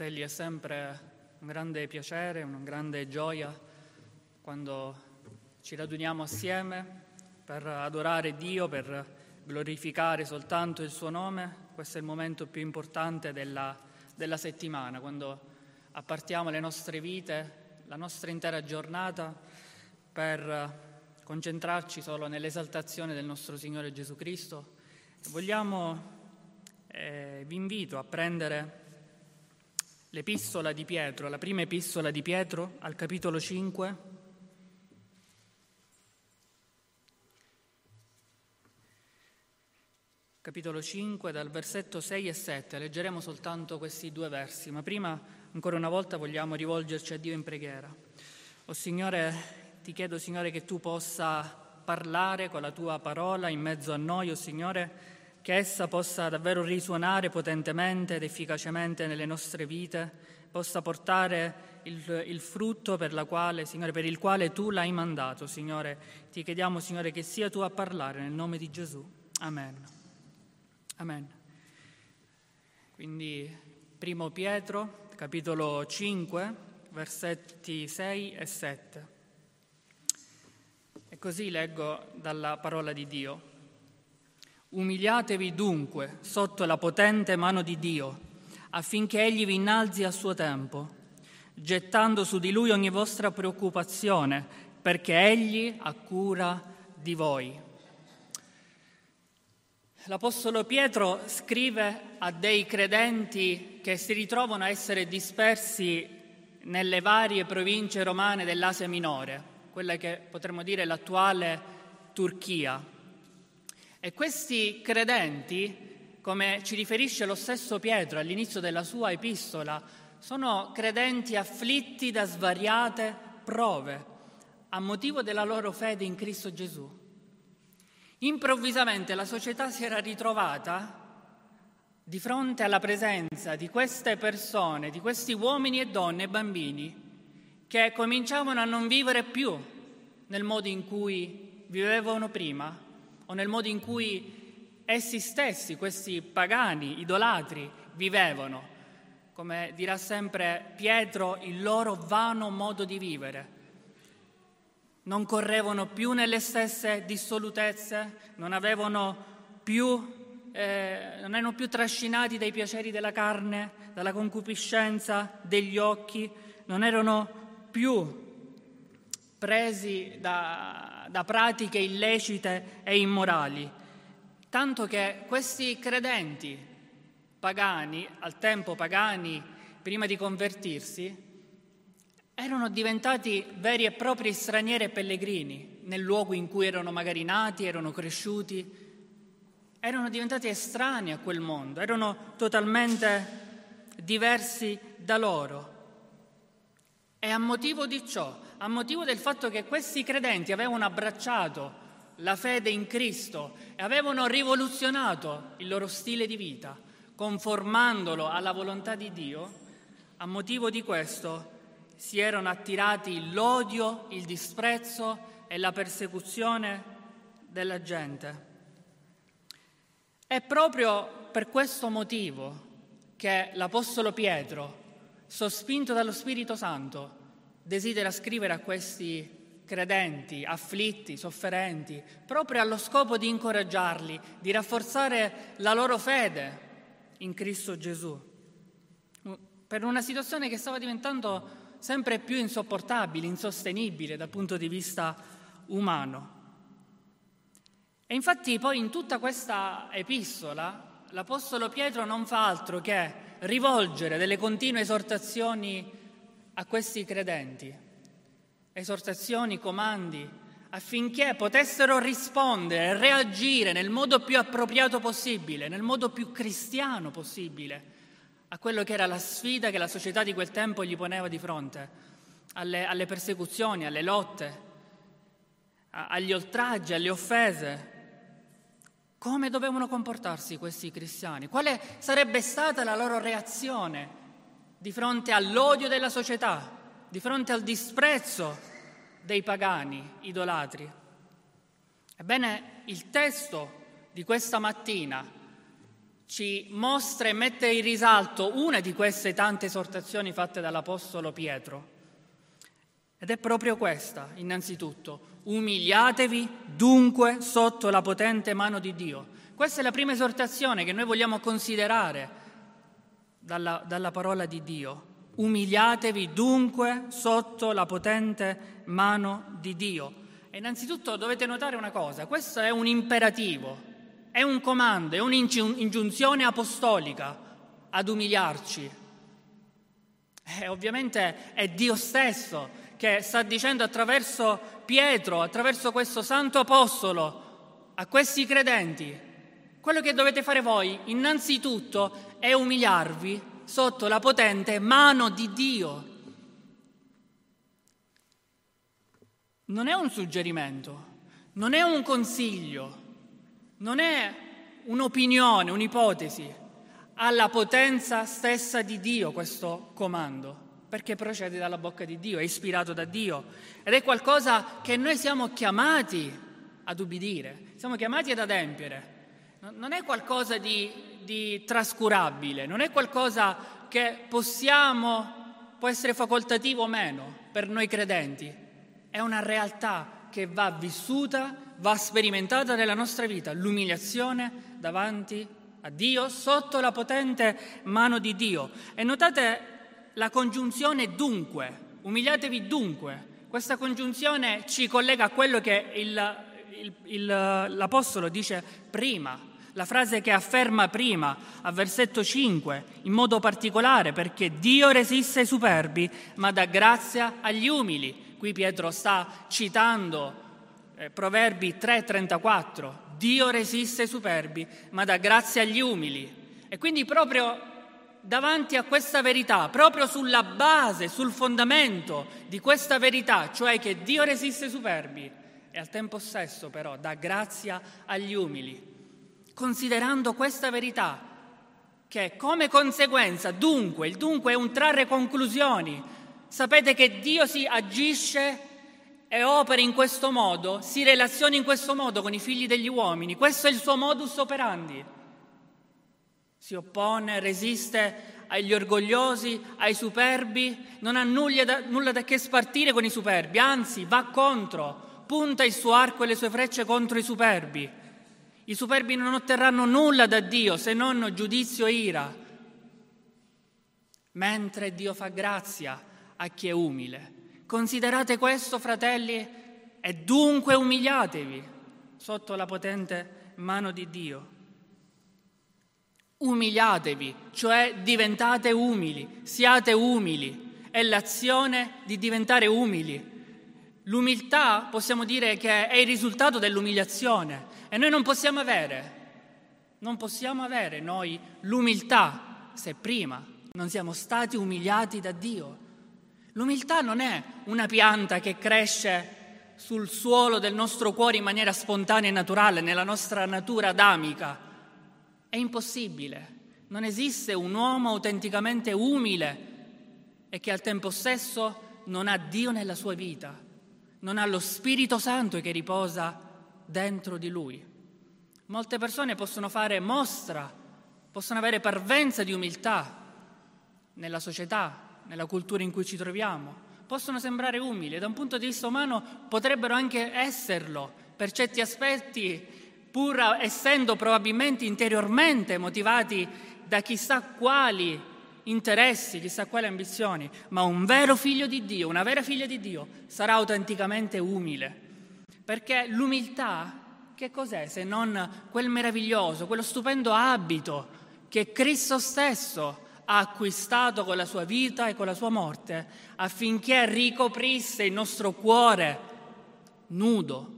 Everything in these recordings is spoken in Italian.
Fratelli, è sempre un grande piacere, una grande gioia quando ci raduniamo assieme per adorare Dio, per glorificare soltanto il suo nome. Questo è il momento più importante della settimana, quando appartiamo le nostre vite, la nostra intera giornata per concentrarci solo nell'esaltazione del nostro Signore Gesù Cristo. Vi invito a prendere l'epistola di Pietro, la prima epistola di Pietro, al capitolo 5. Capitolo 5, dal versetto 6 e 7. Leggeremo soltanto questi due versi, ma prima, ancora una volta, vogliamo rivolgerci a Dio in preghiera. O Signore, ti chiedo, Signore, che tu possa parlare con la tua parola in mezzo a noi, o Signore, che essa possa davvero risuonare potentemente ed efficacemente nelle nostre vite, possa portare il frutto per il quale tu l'hai mandato, Signore. Ti chiediamo, Signore, che sia tu a parlare nel nome di Gesù. Amen. Amen. Quindi, primo Pietro, capitolo 5, versetti 6 e 7. E così leggo dalla parola di Dio. Umiliatevi dunque sotto la potente mano di Dio, affinché Egli vi innalzi a suo tempo, gettando su di Lui ogni vostra preoccupazione, perché Egli ha cura di voi. L'Apostolo Pietro scrive a dei credenti che si ritrovano a essere dispersi nelle varie province romane dell'Asia Minore, quella che potremmo dire l'attuale Turchia. E questi credenti, come ci riferisce lo stesso Pietro all'inizio della sua epistola, sono credenti afflitti da svariate prove a motivo della loro fede in Cristo Gesù. Improvvisamente la società si era ritrovata di fronte alla presenza di queste persone, di questi uomini e donne e bambini che cominciavano a non vivere più nel modo in cui vivevano prima, o nel modo in cui essi stessi, questi pagani, idolatri, vivevano. Come dirà sempre Pietro, il loro vano modo di vivere. Non correvano più nelle stesse dissolutezze, non erano più trascinati dai piaceri della carne, dalla concupiscenza degli occhi, non erano più presi da pratiche illecite e immorali, tanto che questi credenti pagani, al tempo pagani prima di convertirsi, erano diventati veri e propri stranieri e pellegrini nel luogo in cui erano magari nati, erano cresciuti, erano diventati estranei a quel mondo, erano totalmente diversi da loro. E a motivo di ciò, a motivo del fatto che questi credenti avevano abbracciato la fede in Cristo e avevano rivoluzionato il loro stile di vita, conformandolo alla volontà di Dio, a motivo di questo si erano attirati l'odio, il disprezzo e la persecuzione della gente. È proprio per questo motivo che l'Apostolo Pietro, sospinto dallo Spirito Santo, desidera scrivere a questi credenti, afflitti, sofferenti, proprio allo scopo di incoraggiarli, di rafforzare la loro fede in Cristo Gesù, per una situazione che stava diventando sempre più insopportabile, insostenibile dal punto di vista umano. E infatti poi in tutta questa epistola l'Apostolo Pietro non fa altro che rivolgere delle continue esortazioni a questi credenti, esortazioni, comandi, affinché potessero rispondere e reagire nel modo più appropriato possibile, nel modo più cristiano possibile, a quello che era la sfida che la società di quel tempo gli poneva di fronte, alle persecuzioni, alle lotte, agli oltraggi, alle offese. Come dovevano comportarsi questi cristiani? Quale sarebbe stata la loro reazione di fronte all'odio della società, di fronte al disprezzo dei pagani idolatri? Ebbene, il testo di questa mattina ci mostra e mette in risalto una di queste tante esortazioni fatte dall'Apostolo Pietro. Ed è proprio questa, innanzitutto: umiliatevi dunque sotto la potente mano di Dio. Questa è la prima esortazione che noi vogliamo considerare dalla parola di Dio. Umiliatevi dunque sotto la potente mano di Dio. E innanzitutto dovete notare una cosa: questo è un imperativo. È un comando, è un'ingiunzione apostolica ad umiliarci. Ovviamente è Dio stesso che sta dicendo attraverso Pietro, attraverso questo santo apostolo, a questi credenti: quello che dovete fare voi innanzitutto è umiliarvi sotto la potente mano di Dio. Non è un suggerimento, non è un consiglio, non è un'opinione, un'ipotesi. Ha la potenza stessa di Dio questo comando, perché procede dalla bocca di Dio, è ispirato da Dio ed è qualcosa che noi siamo chiamati ad ubbidire, siamo chiamati ad adempiere. Non è qualcosa di trascurabile, non è qualcosa che può essere facoltativo o meno per noi credenti. È una realtà che va vissuta, va sperimentata nella nostra vita, l'umiliazione davanti a Dio, sotto la potente mano di Dio. E notate la congiunzione dunque, umiliatevi dunque. Questa congiunzione ci collega a quello che l'Apostolo dice prima, la frase che afferma prima, a versetto 5, in modo particolare: perché Dio resiste ai superbi, ma dà grazia agli umili. Qui Pietro sta citando Proverbi 3,34. Dio resiste ai superbi, ma dà grazia agli umili. E quindi proprio davanti a questa verità, proprio sulla base, sul fondamento di questa verità, cioè che Dio resiste ai superbi e al tempo stesso però dà grazia agli umili, considerando questa verità, che come conseguenza, dunque, il dunque è un trarre conclusioni. Sapete che Dio si agisce e opera in questo modo, si relaziona in questo modo con i figli degli uomini. Questo è il suo modus operandi. Si oppone, resiste agli orgogliosi, ai superbi, non ha nulla da che spartire con i superbi, anzi va contro, punta il suo arco e le sue frecce contro i superbi. I superbi non otterranno nulla da Dio se non giudizio e ira, mentre Dio fa grazia a chi è umile. Considerate questo, fratelli, e dunque umiliatevi sotto la potente mano di Dio. Umiliatevi, cioè diventate umili, siate umili. È l'azione di diventare umili. L'umiltà possiamo dire che è il risultato dell'umiliazione e noi non possiamo avere noi l'umiltà se prima non siamo stati umiliati da Dio. L'umiltà non è una pianta che cresce sul suolo del nostro cuore in maniera spontanea e naturale, nella nostra natura adamica. È impossibile. Non esiste un uomo autenticamente umile e che al tempo stesso non ha Dio nella sua vita, non ha lo Spirito Santo che riposa dentro di lui. Molte persone possono fare mostra, possono avere parvenza di umiltà nella società, nella cultura in cui ci troviamo, possono sembrare umili e da un punto di vista umano potrebbero anche esserlo per certi aspetti, pur essendo probabilmente interiormente motivati da chissà quali interessi, chissà quali ambizioni, ma un vero figlio di Dio, una vera figlia di Dio sarà autenticamente umile, perché l'umiltà che cos'è se non quel meraviglioso, quello stupendo abito che Cristo stesso ha acquistato con la sua vita e con la sua morte affinché ricoprisse il nostro cuore nudo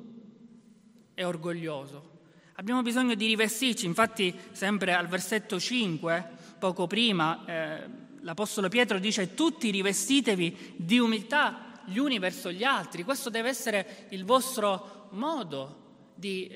e orgoglioso. Abbiamo bisogno di rivestirci, infatti sempre al versetto 5, poco prima, l'Apostolo Pietro dice: tutti rivestitevi di umiltà gli uni verso gli altri. Questo deve essere il vostro modo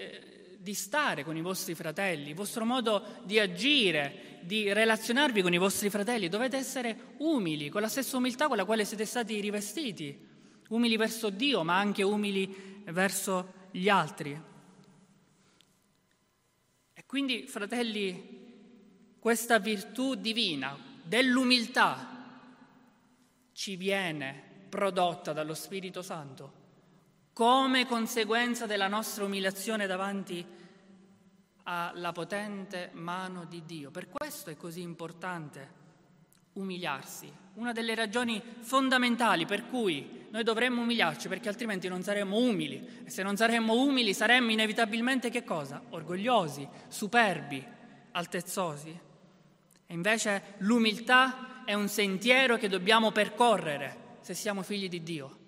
di stare con i vostri fratelli, il vostro modo di agire, di relazionarvi con i vostri fratelli. Dovete essere umili, con la stessa umiltà con la quale siete stati rivestiti, umili verso Dio, ma anche umili verso gli altri. E quindi, fratelli, questa virtù divina dell'umiltà ci viene prodotta dallo Spirito Santo come conseguenza della nostra umiliazione davanti alla potente mano di Dio. Per questo è così importante umiliarsi. Una delle ragioni fondamentali per cui noi dovremmo umiliarci, perché altrimenti non saremmo umili. E se non saremmo umili saremmo inevitabilmente che cosa? Orgogliosi, superbi, altezzosi. E invece l'umiltà è un sentiero che dobbiamo percorrere se siamo figli di Dio.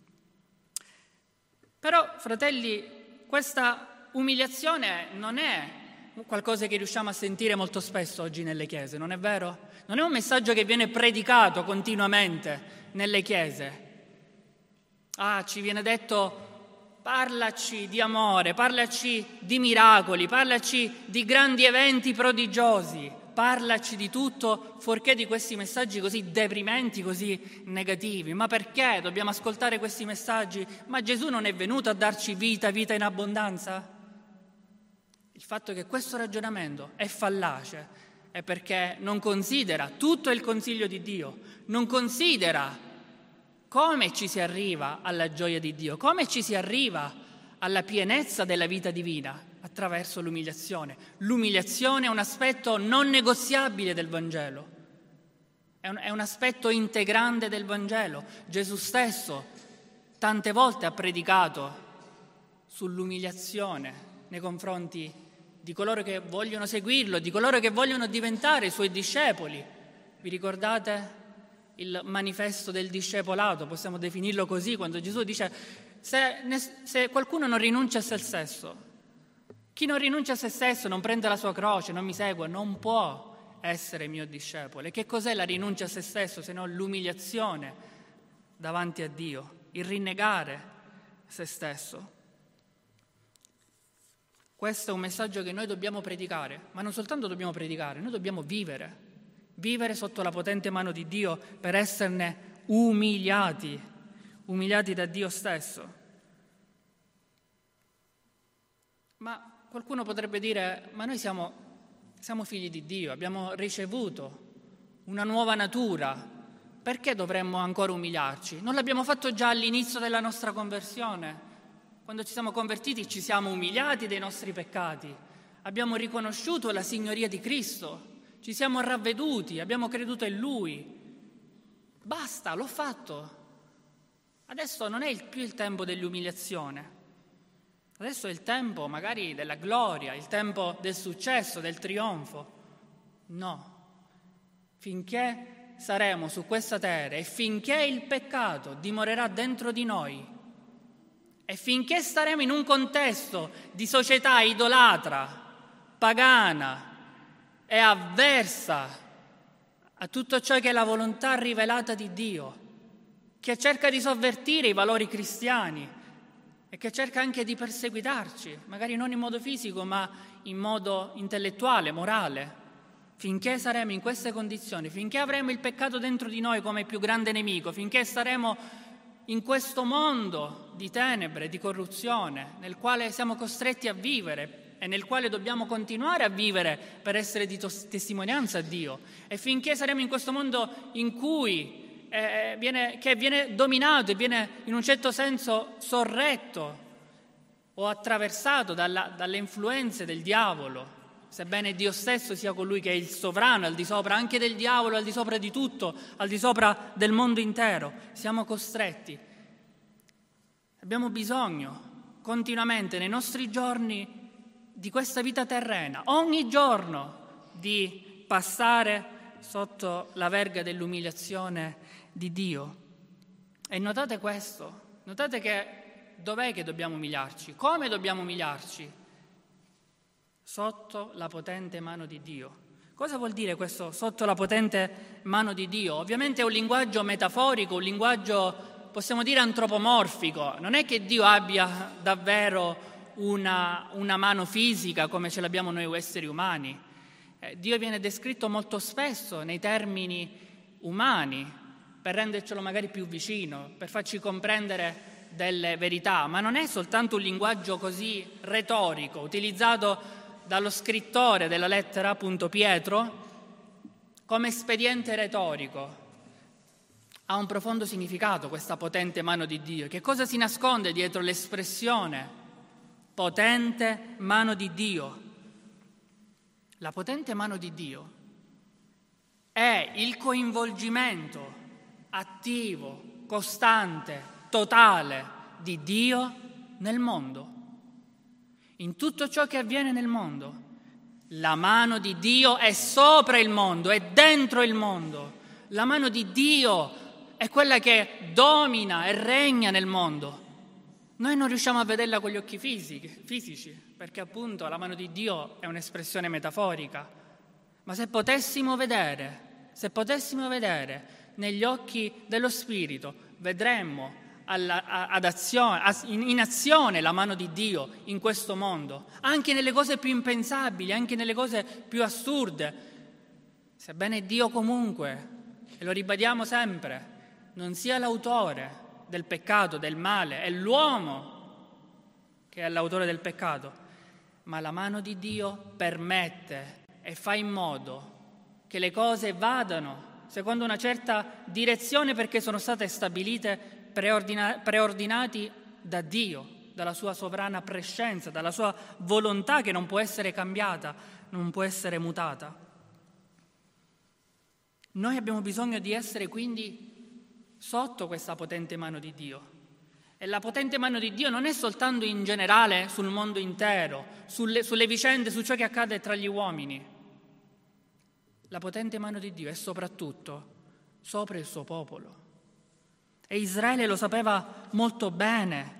Però, fratelli, questa umiliazione non è qualcosa che riusciamo a sentire molto spesso oggi nelle chiese, non è vero? Non è un messaggio che viene predicato continuamente nelle chiese. Ci viene detto: parlaci di amore, parlaci di miracoli, parlaci di grandi eventi prodigiosi, parlaci di tutto, fuorché di questi messaggi così deprimenti, così negativi. Ma perché dobbiamo ascoltare questi messaggi? Ma Gesù non è venuto a darci vita in abbondanza? Il fatto che questo ragionamento è fallace è perché non considera tutto il consiglio di Dio, non considera come ci si arriva alla gioia di Dio, come ci si arriva alla pienezza della vita divina attraverso l'umiliazione. L'umiliazione è un aspetto non negoziabile del Vangelo, è un aspetto integrante del Vangelo. Gesù stesso tante volte ha predicato sull'umiliazione nei confronti di coloro che vogliono seguirlo, di coloro che vogliono diventare i suoi discepoli. Vi ricordate il manifesto del discepolato? Possiamo definirlo così, quando Gesù dice: se qualcuno non rinuncia a se stesso, chi non rinuncia a se stesso, non prende la sua croce, non mi segue, non può essere mio discepolo. E che cos'è la rinuncia a se stesso se non l'umiliazione davanti a Dio, il rinnegare se stesso? Questo è un messaggio che noi dobbiamo predicare, ma non soltanto dobbiamo predicare, noi dobbiamo vivere sotto la potente mano di Dio per esserne umiliati da Dio stesso. Ma qualcuno potrebbe dire: ma noi siamo figli di Dio, abbiamo ricevuto una nuova natura, perché dovremmo ancora umiliarci? Non l'abbiamo fatto già all'inizio della nostra conversione? Quando ci siamo convertiti ci siamo umiliati dei nostri peccati, abbiamo riconosciuto la signoria di Cristo, ci siamo ravveduti, abbiamo creduto in Lui. Basta, l'ho fatto. Adesso non è più il tempo dell'umiliazione. Adesso è il tempo magari della gloria, il tempo del successo, del trionfo. No. Finché saremo su questa terra e finché il peccato dimorerà dentro di noi, e finché staremo in un contesto di società idolatra, pagana e avversa a tutto ciò che è la volontà rivelata di Dio, che cerca di sovvertire i valori cristiani e che cerca anche di perseguitarci, magari non in modo fisico ma in modo intellettuale, morale, finché saremo in queste condizioni, finché avremo il peccato dentro di noi come più grande nemico, finché staremo in questo mondo di tenebre, di corruzione, nel quale siamo costretti a vivere e nel quale dobbiamo continuare a vivere per essere di testimonianza a Dio, e finché saremo in questo mondo in cui viene dominato e viene in un certo senso sorretto o attraversato dalle influenze del diavolo, sebbene Dio stesso sia colui che è il sovrano, al di sopra anche del diavolo, al di sopra di tutto, al di sopra del mondo intero, siamo costretti. Abbiamo bisogno continuamente nei nostri giorni di questa vita terrena, ogni giorno, di passare sotto la verga dell'umiliazione di Dio. E notate questo, notate che dov'è che dobbiamo umiliarci? Come dobbiamo umiliarci? Sotto la potente mano di Dio. Cosa vuol dire questo sotto la potente mano di Dio? Ovviamente è un linguaggio metaforico, un linguaggio, possiamo dire, antropomorfico. Non è che Dio abbia davvero una mano fisica come ce l'abbiamo noi esseri umani. Dio viene descritto molto spesso nei termini umani, per rendercelo magari più vicino, per farci comprendere delle verità, ma non è soltanto un linguaggio così retorico, utilizzato dallo scrittore della lettera, appunto Pietro, come espediente retorico. Ha un profondo significato questa potente mano di Dio. Che cosa si nasconde dietro l'espressione potente mano di Dio? La potente mano di Dio è il coinvolgimento attivo, costante, totale di Dio nel mondo, in tutto ciò che avviene nel mondo. La mano di Dio è sopra il mondo, è dentro il mondo. La mano di Dio è quella che domina e regna nel mondo. Noi non riusciamo a vederla con gli occhi fisici, perché appunto la mano di Dio è un'espressione metaforica. Ma se potessimo vedere negli occhi dello Spirito, vedremmo in azione la mano di Dio in questo mondo, anche nelle cose più impensabili, anche nelle cose più assurde. Sebbene Dio comunque, e lo ribadiamo sempre, non sia l'autore del peccato, del male, è l'uomo che è l'autore del peccato, ma la mano di Dio permette e fa in modo che le cose vadano secondo una certa direzione, perché sono state stabilite, preordinati da Dio, dalla sua sovrana prescienza, dalla sua volontà che non può essere cambiata, non può essere mutata. Noi abbiamo bisogno di essere quindi sotto questa potente mano di Dio. E la potente mano di Dio non è soltanto in generale sul mondo intero, sulle vicende, su ciò che accade tra gli uomini. La potente mano di Dio è soprattutto sopra il suo popolo. E Israele lo sapeva molto bene.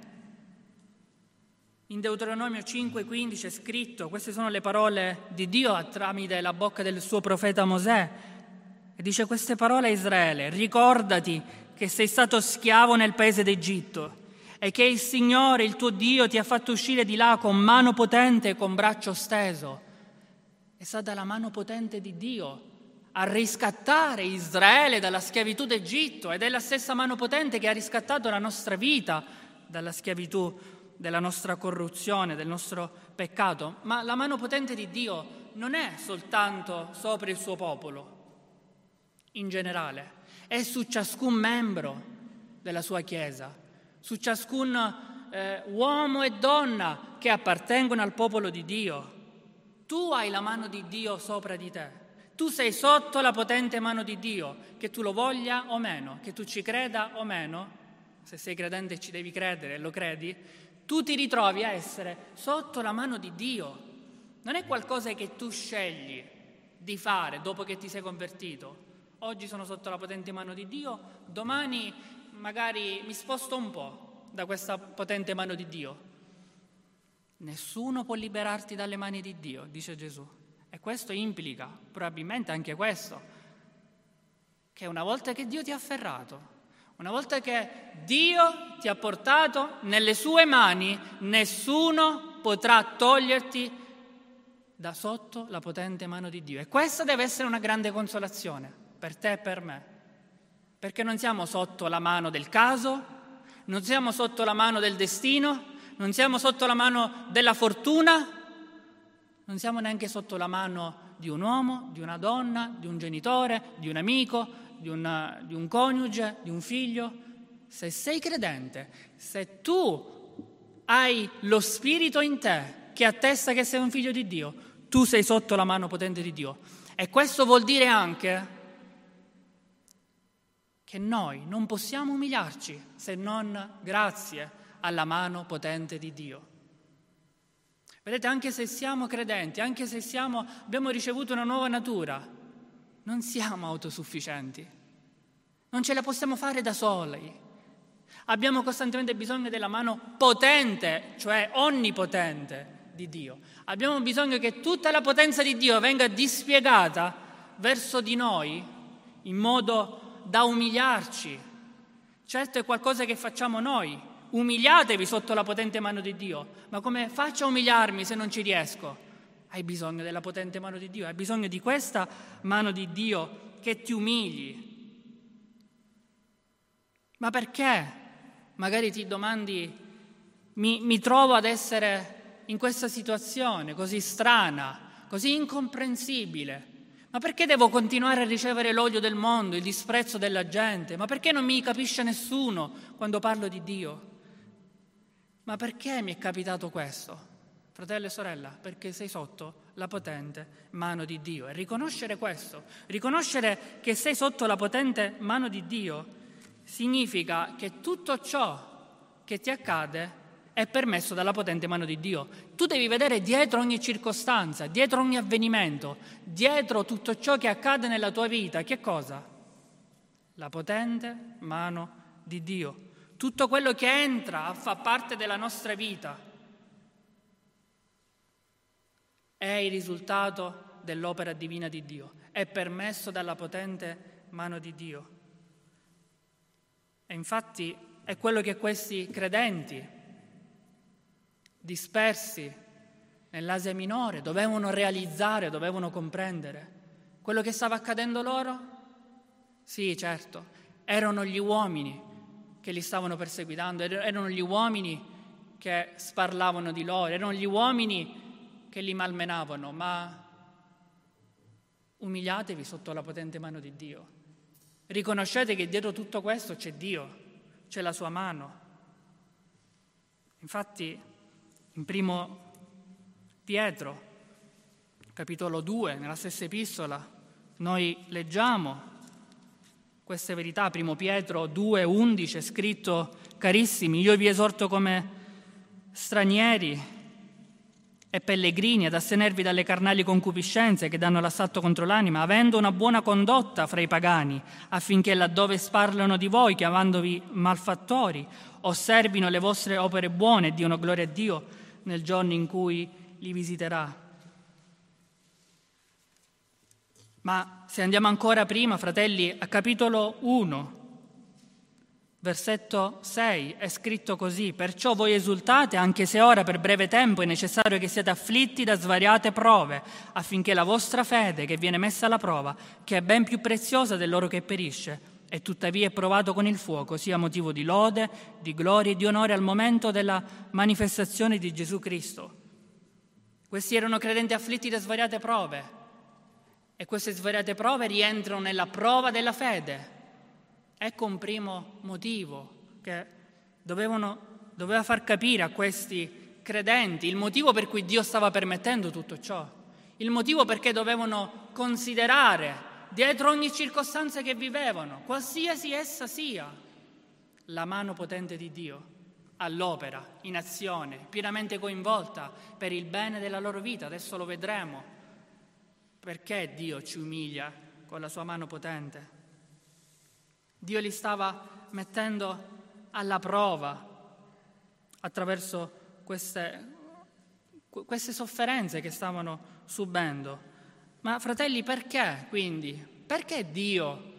In Deuteronomio 5,15 è scritto, queste sono le parole di Dio tramite la bocca del suo profeta Mosè, e dice queste parole a Israele: ricordati che sei stato schiavo nel paese d'Egitto e che il Signore, il tuo Dio, ti ha fatto uscire di là con mano potente e con braccio steso. È stata la mano potente di Dio a riscattare Israele dalla schiavitù d'Egitto, ed è la stessa mano potente che ha riscattato la nostra vita dalla schiavitù, della nostra corruzione, del nostro peccato. Ma la mano potente di Dio non è soltanto sopra il suo popolo, in generale, è su ciascun membro della sua Chiesa, su ciascun uomo e donna che appartengono al popolo di Dio. Tu hai la mano di Dio sopra di te. Tu sei sotto la potente mano di Dio, che tu lo voglia o meno, che tu ci creda o meno. Se sei credente ci devi credere e lo credi, tu ti ritrovi a essere sotto la mano di Dio. Non è qualcosa che tu scegli di fare dopo che ti sei convertito. Oggi sono sotto la potente mano di Dio, domani magari mi sposto un po' da questa potente mano di Dio. Nessuno può liberarti dalle mani di Dio, dice Gesù. E questo implica, probabilmente anche questo, che una volta che Dio ti ha afferrato, una volta che Dio ti ha portato nelle sue mani, nessuno potrà toglierti da sotto la potente mano di Dio. E questa deve essere una grande consolazione per te e per me, perché non siamo sotto la mano del caso, non siamo sotto la mano del destino, non siamo sotto la mano della fortuna, non siamo neanche sotto la mano di un uomo, di una donna, di un genitore, di un amico, di un coniuge, di un figlio. Se sei credente, se tu hai lo Spirito in te che attesta che sei un figlio di Dio, tu sei sotto la mano potente di Dio. E questo vuol dire anche che noi non possiamo umiliarci se non grazie alla mano potente di Dio. Vedete, anche se siamo credenti, anche se abbiamo ricevuto una nuova natura, non siamo autosufficienti, non ce la possiamo fare da soli. Abbiamo costantemente bisogno della mano potente, cioè onnipotente di Dio. Abbiamo bisogno che tutta la potenza di Dio venga dispiegata verso di noi in modo da umiliarci. Certo è qualcosa che facciamo noi. Umiliatevi sotto la potente mano di Dio. Ma come faccio a umiliarmi se non ci riesco? Hai bisogno della potente mano di Dio, hai bisogno di questa mano di Dio che ti umili. Ma perché? Magari ti domandi, mi trovo ad essere in questa situazione così strana, così incomprensibile. Ma perché devo continuare a ricevere l'odio del mondo, il disprezzo della gente? Ma perché non mi capisce nessuno quando parlo di Dio? Ma perché mi è capitato questo? Fratello e sorella, perché sei sotto la potente mano di Dio. E riconoscere questo, riconoscere che sei sotto la potente mano di Dio, significa che tutto ciò che ti accade è permesso dalla potente mano di Dio. Tu devi vedere dietro ogni circostanza, dietro ogni avvenimento, dietro tutto ciò che accade nella tua vita, che cosa? La potente mano di Dio. Tutto quello che entra a far parte della nostra vita è il risultato dell'opera divina di Dio, è permesso dalla potente mano di Dio. E infatti è quello che questi credenti dispersi nell'Asia Minore dovevano realizzare, dovevano comprendere. Quello che stava accadendo loro? Sì, certo, erano gli uomini che li stavano perseguitando, erano gli uomini che sparlavano di loro, erano gli uomini che li malmenavano, ma umiliatevi sotto la potente mano di Dio. Riconoscete che dietro tutto questo c'è Dio, c'è la sua mano. Infatti, in primo Pietro, capitolo 2, nella stessa epistola, noi leggiamo queste verità. Primo Pietro 2,11 è scritto: carissimi, io vi esorto come stranieri e pellegrini ad astenervi dalle carnali concupiscenze che danno l'assalto contro l'anima, avendo una buona condotta fra i pagani, affinché laddove sparlano di voi, chiamandovi malfattori, osservino le vostre opere buone e diano gloria a Dio nel giorno in cui li visiterà. Ma se andiamo ancora prima, fratelli, a capitolo 1, versetto 6, è scritto così: perciò voi esultate, anche se ora per breve tempo è necessario che siate afflitti da svariate prove, affinché la vostra fede, che viene messa alla prova, che è ben più preziosa dell'oro che perisce, e tuttavia è provato con il fuoco, sia motivo di lode, di gloria e di onore al momento della manifestazione di Gesù Cristo. Questi erano credenti afflitti da svariate prove, e queste svariate prove rientrano nella prova della fede. Ecco un primo motivo che doveva far capire a questi credenti il motivo per cui Dio stava permettendo tutto ciò, il motivo perché dovevano considerare dietro ogni circostanza che vivevano, qualsiasi essa sia, la mano potente di Dio all'opera, in azione, pienamente coinvolta per il bene della loro vita. Adesso lo vedremo, perché Dio ci umilia con la sua mano potente. Dio li stava mettendo alla prova attraverso queste sofferenze che stavano subendo. Ma fratelli, perché quindi? Perché Dio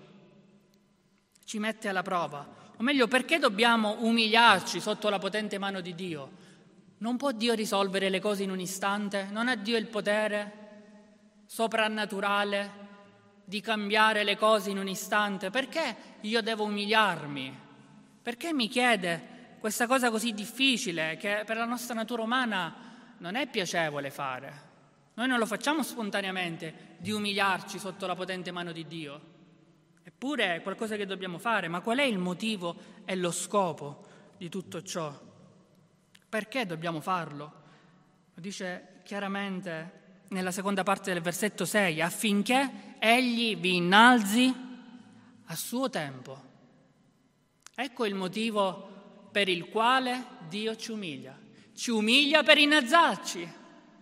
ci mette alla prova? O meglio, perché dobbiamo umiliarci sotto la potente mano di Dio? Non può Dio risolvere le cose in un istante? Non ha Dio il potere soprannaturale di cambiare le cose in un istante? Perché io devo umiliarmi? Perché mi chiede questa cosa così difficile che per la nostra natura umana non è piacevole fare? Noi non lo facciamo spontaneamente di umiliarci sotto la potente mano di Dio. Eppure è qualcosa che dobbiamo fare. Ma qual è il motivo e lo scopo di tutto ciò? Perché dobbiamo farlo? Lo dice chiaramente nella seconda parte del versetto 6, affinché Egli vi innalzi a suo tempo. Ecco il motivo per il quale Dio ci umilia. Ci umilia per innalzarci.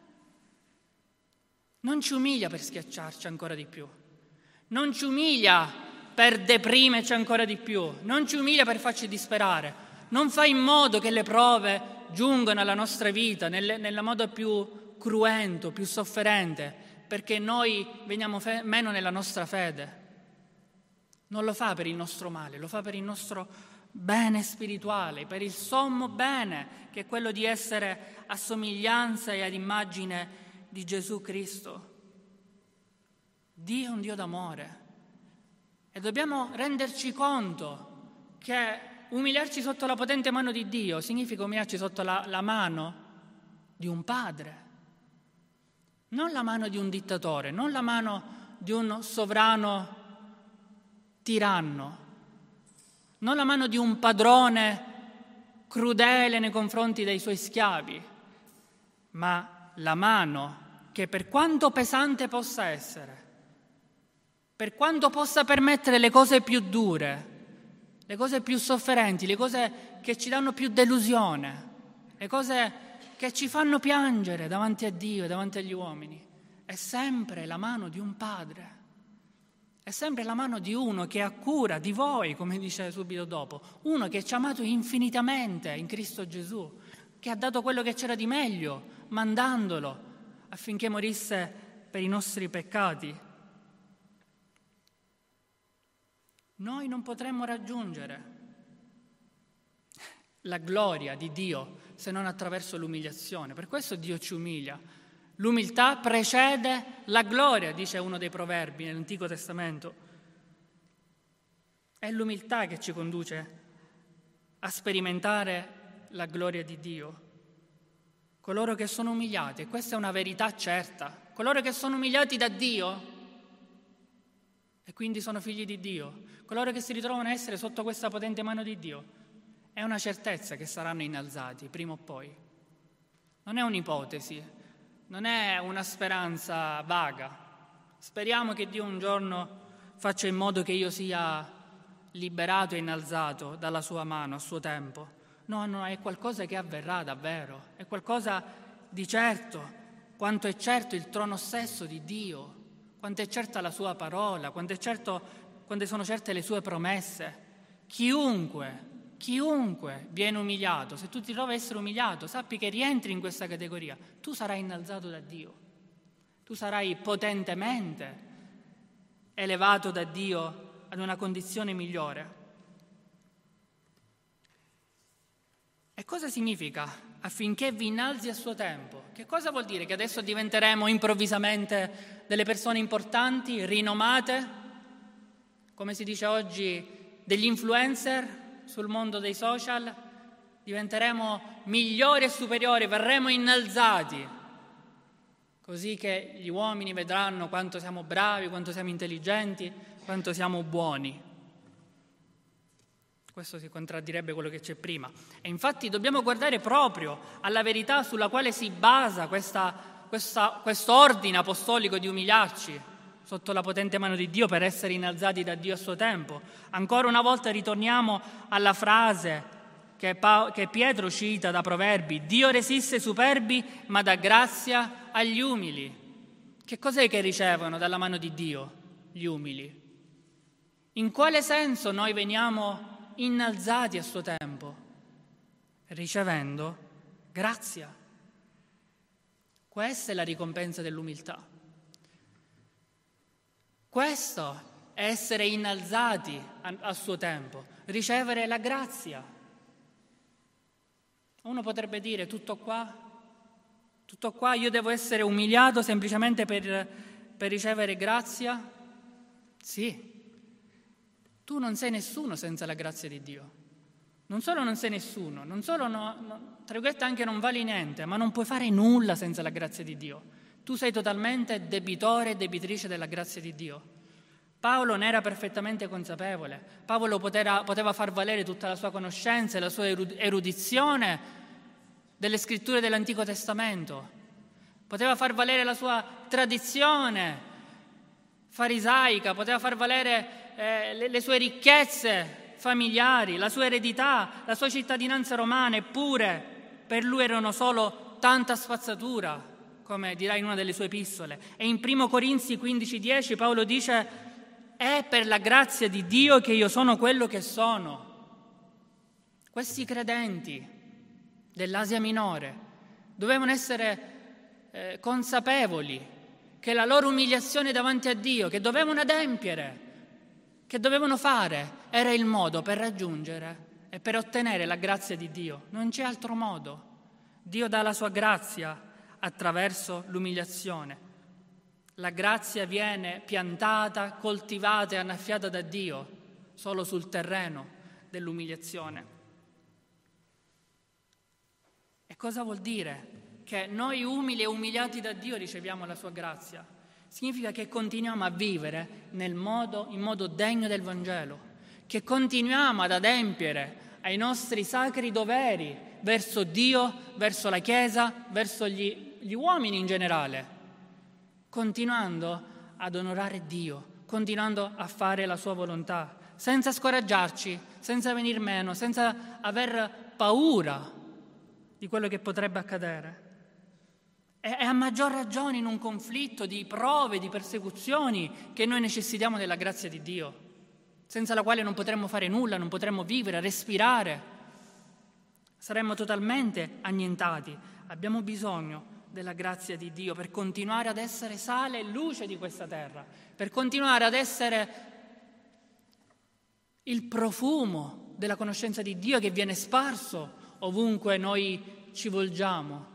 Non ci umilia per schiacciarci ancora di più. Non ci umilia per deprimerci ancora di più. Non ci umilia per farci disperare. Non fa in modo che le prove giungano alla nostra vita nel modo più cruento, più sofferente, perché noi veniamo meno nella nostra fede. Non lo fa per il nostro male, lo fa per il nostro bene spirituale, per il sommo bene, che è quello di essere a somiglianza e ad immagine di Gesù Cristo. Dio è un Dio d'amore e dobbiamo renderci conto che umiliarci sotto la potente mano di Dio significa umiliarci sotto la mano di un padre, non la mano di un dittatore, non la mano di un sovrano tiranno, non la mano di un padrone crudele nei confronti dei suoi schiavi, ma la mano che, per quanto pesante possa essere, per quanto possa permettere le cose più dure, le cose più sofferenti, le cose che ci danno più delusione, le cose che ci fanno piangere davanti a Dio e davanti agli uomini, è sempre la mano di un padre, è sempre la mano di uno che ha cura di voi, come dice subito dopo, uno che ci ha amato infinitamente in Cristo Gesù, che ha dato quello che c'era di meglio, mandandolo affinché morisse per i nostri peccati. Noi non potremmo raggiungere la gloria di Dio se non attraverso l'umiliazione. Per questo Dio ci umilia. L'umiltà precede la gloria, dice uno dei proverbi nell'Antico Testamento. È l'umiltà che ci conduce a sperimentare la gloria di Dio. Coloro che sono umiliati, e questa è una verità certa, coloro che sono umiliati da Dio e quindi sono figli di Dio, coloro che si ritrovano a essere sotto questa potente mano di Dio, è una certezza che saranno innalzati prima o poi. Non è un'ipotesi, non è una speranza vaga. Speriamo che Dio un giorno faccia in modo che io sia liberato e innalzato dalla sua mano a suo tempo. No, è qualcosa che avverrà davvero, è qualcosa di certo, quanto è certo il trono stesso di Dio, quanto è certa la sua parola, quanto sono certe le sue promesse. Chiunque viene umiliato, se tu ti trovi a essere umiliato, sappi che rientri in questa categoria, tu sarai innalzato da Dio, tu sarai potentemente elevato da Dio ad una condizione migliore. E cosa significa affinché vi innalzi a suo tempo? Che cosa vuol dire? Che adesso diventeremo improvvisamente delle persone importanti, rinomate, come si dice oggi, degli influencer sul mondo dei social? Diventeremo migliori e superiori, verremo innalzati, così che gli uomini vedranno quanto siamo bravi, quanto siamo intelligenti, quanto siamo buoni. Questo si contraddirebbe quello che c'è prima. E infatti dobbiamo guardare proprio alla verità sulla quale si basa questo ordine apostolico di umiliarci sotto la potente mano di Dio per essere innalzati da Dio a suo tempo. Ancora una volta ritorniamo alla frase che Pietro cita da Proverbi: Dio resiste ai superbi ma dà grazia agli umili. Che cos'è che ricevono dalla mano di Dio gli umili? In quale senso noi veniamo innalzati a suo tempo? Ricevendo grazia. Questa è la ricompensa dell'umiltà. Questo è essere innalzati a suo tempo, ricevere la grazia. Uno potrebbe dire: tutto qua, io devo essere umiliato semplicemente per ricevere grazia? Sì. Tu non sei nessuno senza la grazia di Dio. Non solo non sei nessuno, non solo tra virgolette anche non vali niente, ma non puoi fare nulla senza la grazia di Dio. Tu sei totalmente debitore e debitrice della grazia di Dio. Paolo ne era perfettamente consapevole. Paolo poteva far valere tutta la sua conoscenza e la sua erudizione delle scritture dell'Antico Testamento. Poteva far valere la sua tradizione farisaica, poteva far valere le sue ricchezze familiari, la sua eredità, la sua cittadinanza romana, eppure per lui erano solo tanta spazzatura, come dirà in una delle sue epistole. E in 1 Corinzi 15,10 Paolo dice: è per la grazia di Dio che io sono quello che sono. Questi credenti dell'Asia Minore dovevano essere consapevoli che la loro umiliazione davanti a Dio, che dovevano adempiere, che dovevano fare, era il modo per raggiungere e per ottenere la grazia di Dio. Non c'è altro modo. Dio dà la sua grazia attraverso l'umiliazione. La grazia viene piantata, coltivata e annaffiata da Dio solo sul terreno dell'umiliazione. E cosa vuol dire? Che noi umili e umiliati da Dio riceviamo la sua grazia. Significa che continuiamo a vivere in modo degno del Vangelo, che continuiamo ad adempiere ai nostri sacri doveri verso Dio, verso la Chiesa, verso gli uomini in generale, continuando ad onorare Dio, continuando a fare la sua volontà, senza scoraggiarci, senza venir meno, senza aver paura di quello che potrebbe accadere. E a maggior ragione in un conflitto di prove, di persecuzioni, che noi necessitiamo della grazia di Dio, senza la quale non potremmo fare nulla, non potremmo vivere, respirare. Saremmo totalmente annientati. Abbiamo bisogno della grazia di Dio per continuare ad essere sale e luce di questa terra, per continuare ad essere il profumo della conoscenza di Dio che viene sparso ovunque noi ci volgiamo.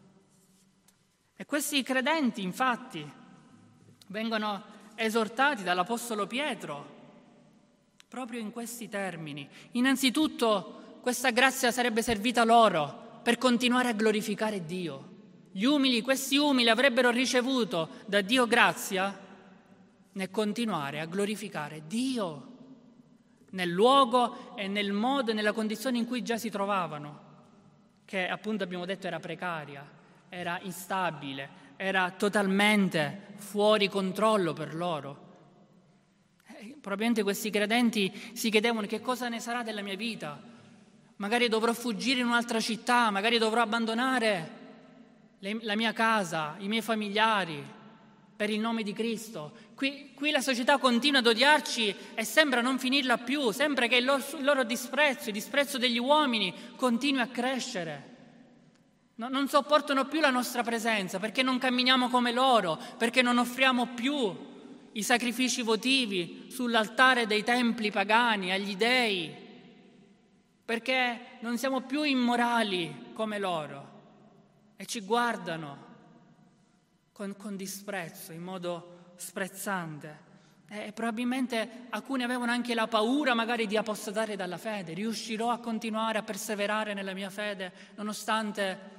E questi credenti, infatti, vengono esortati dall'Apostolo Pietro proprio in questi termini. Innanzitutto, questa grazia sarebbe servita loro per continuare a glorificare Dio. Questi umili avrebbero ricevuto da Dio grazia nel continuare a glorificare Dio nel luogo e nel modo e nella condizione in cui già si trovavano, che appunto abbiamo detto era precaria, era instabile, era totalmente fuori controllo per loro. Probabilmente questi credenti si chiedevano: che cosa ne sarà della mia vita? Magari dovrò fuggire in un'altra città, magari dovrò abbandonare la mia casa, i miei familiari, per il nome di Cristo. Qui la società continua ad odiarci e sembra non finirla più, sembra che il loro disprezzo, il disprezzo degli uomini continui a crescere. Non sopportano più la nostra presenza perché non camminiamo come loro, perché non offriamo più i sacrifici votivi sull'altare dei templi pagani agli dei, perché non siamo più immorali come loro e ci guardano con disprezzo, in modo sprezzante. E probabilmente alcuni avevano anche la paura magari di apostatare dalla fede. Riuscirò a continuare a perseverare nella mia fede nonostante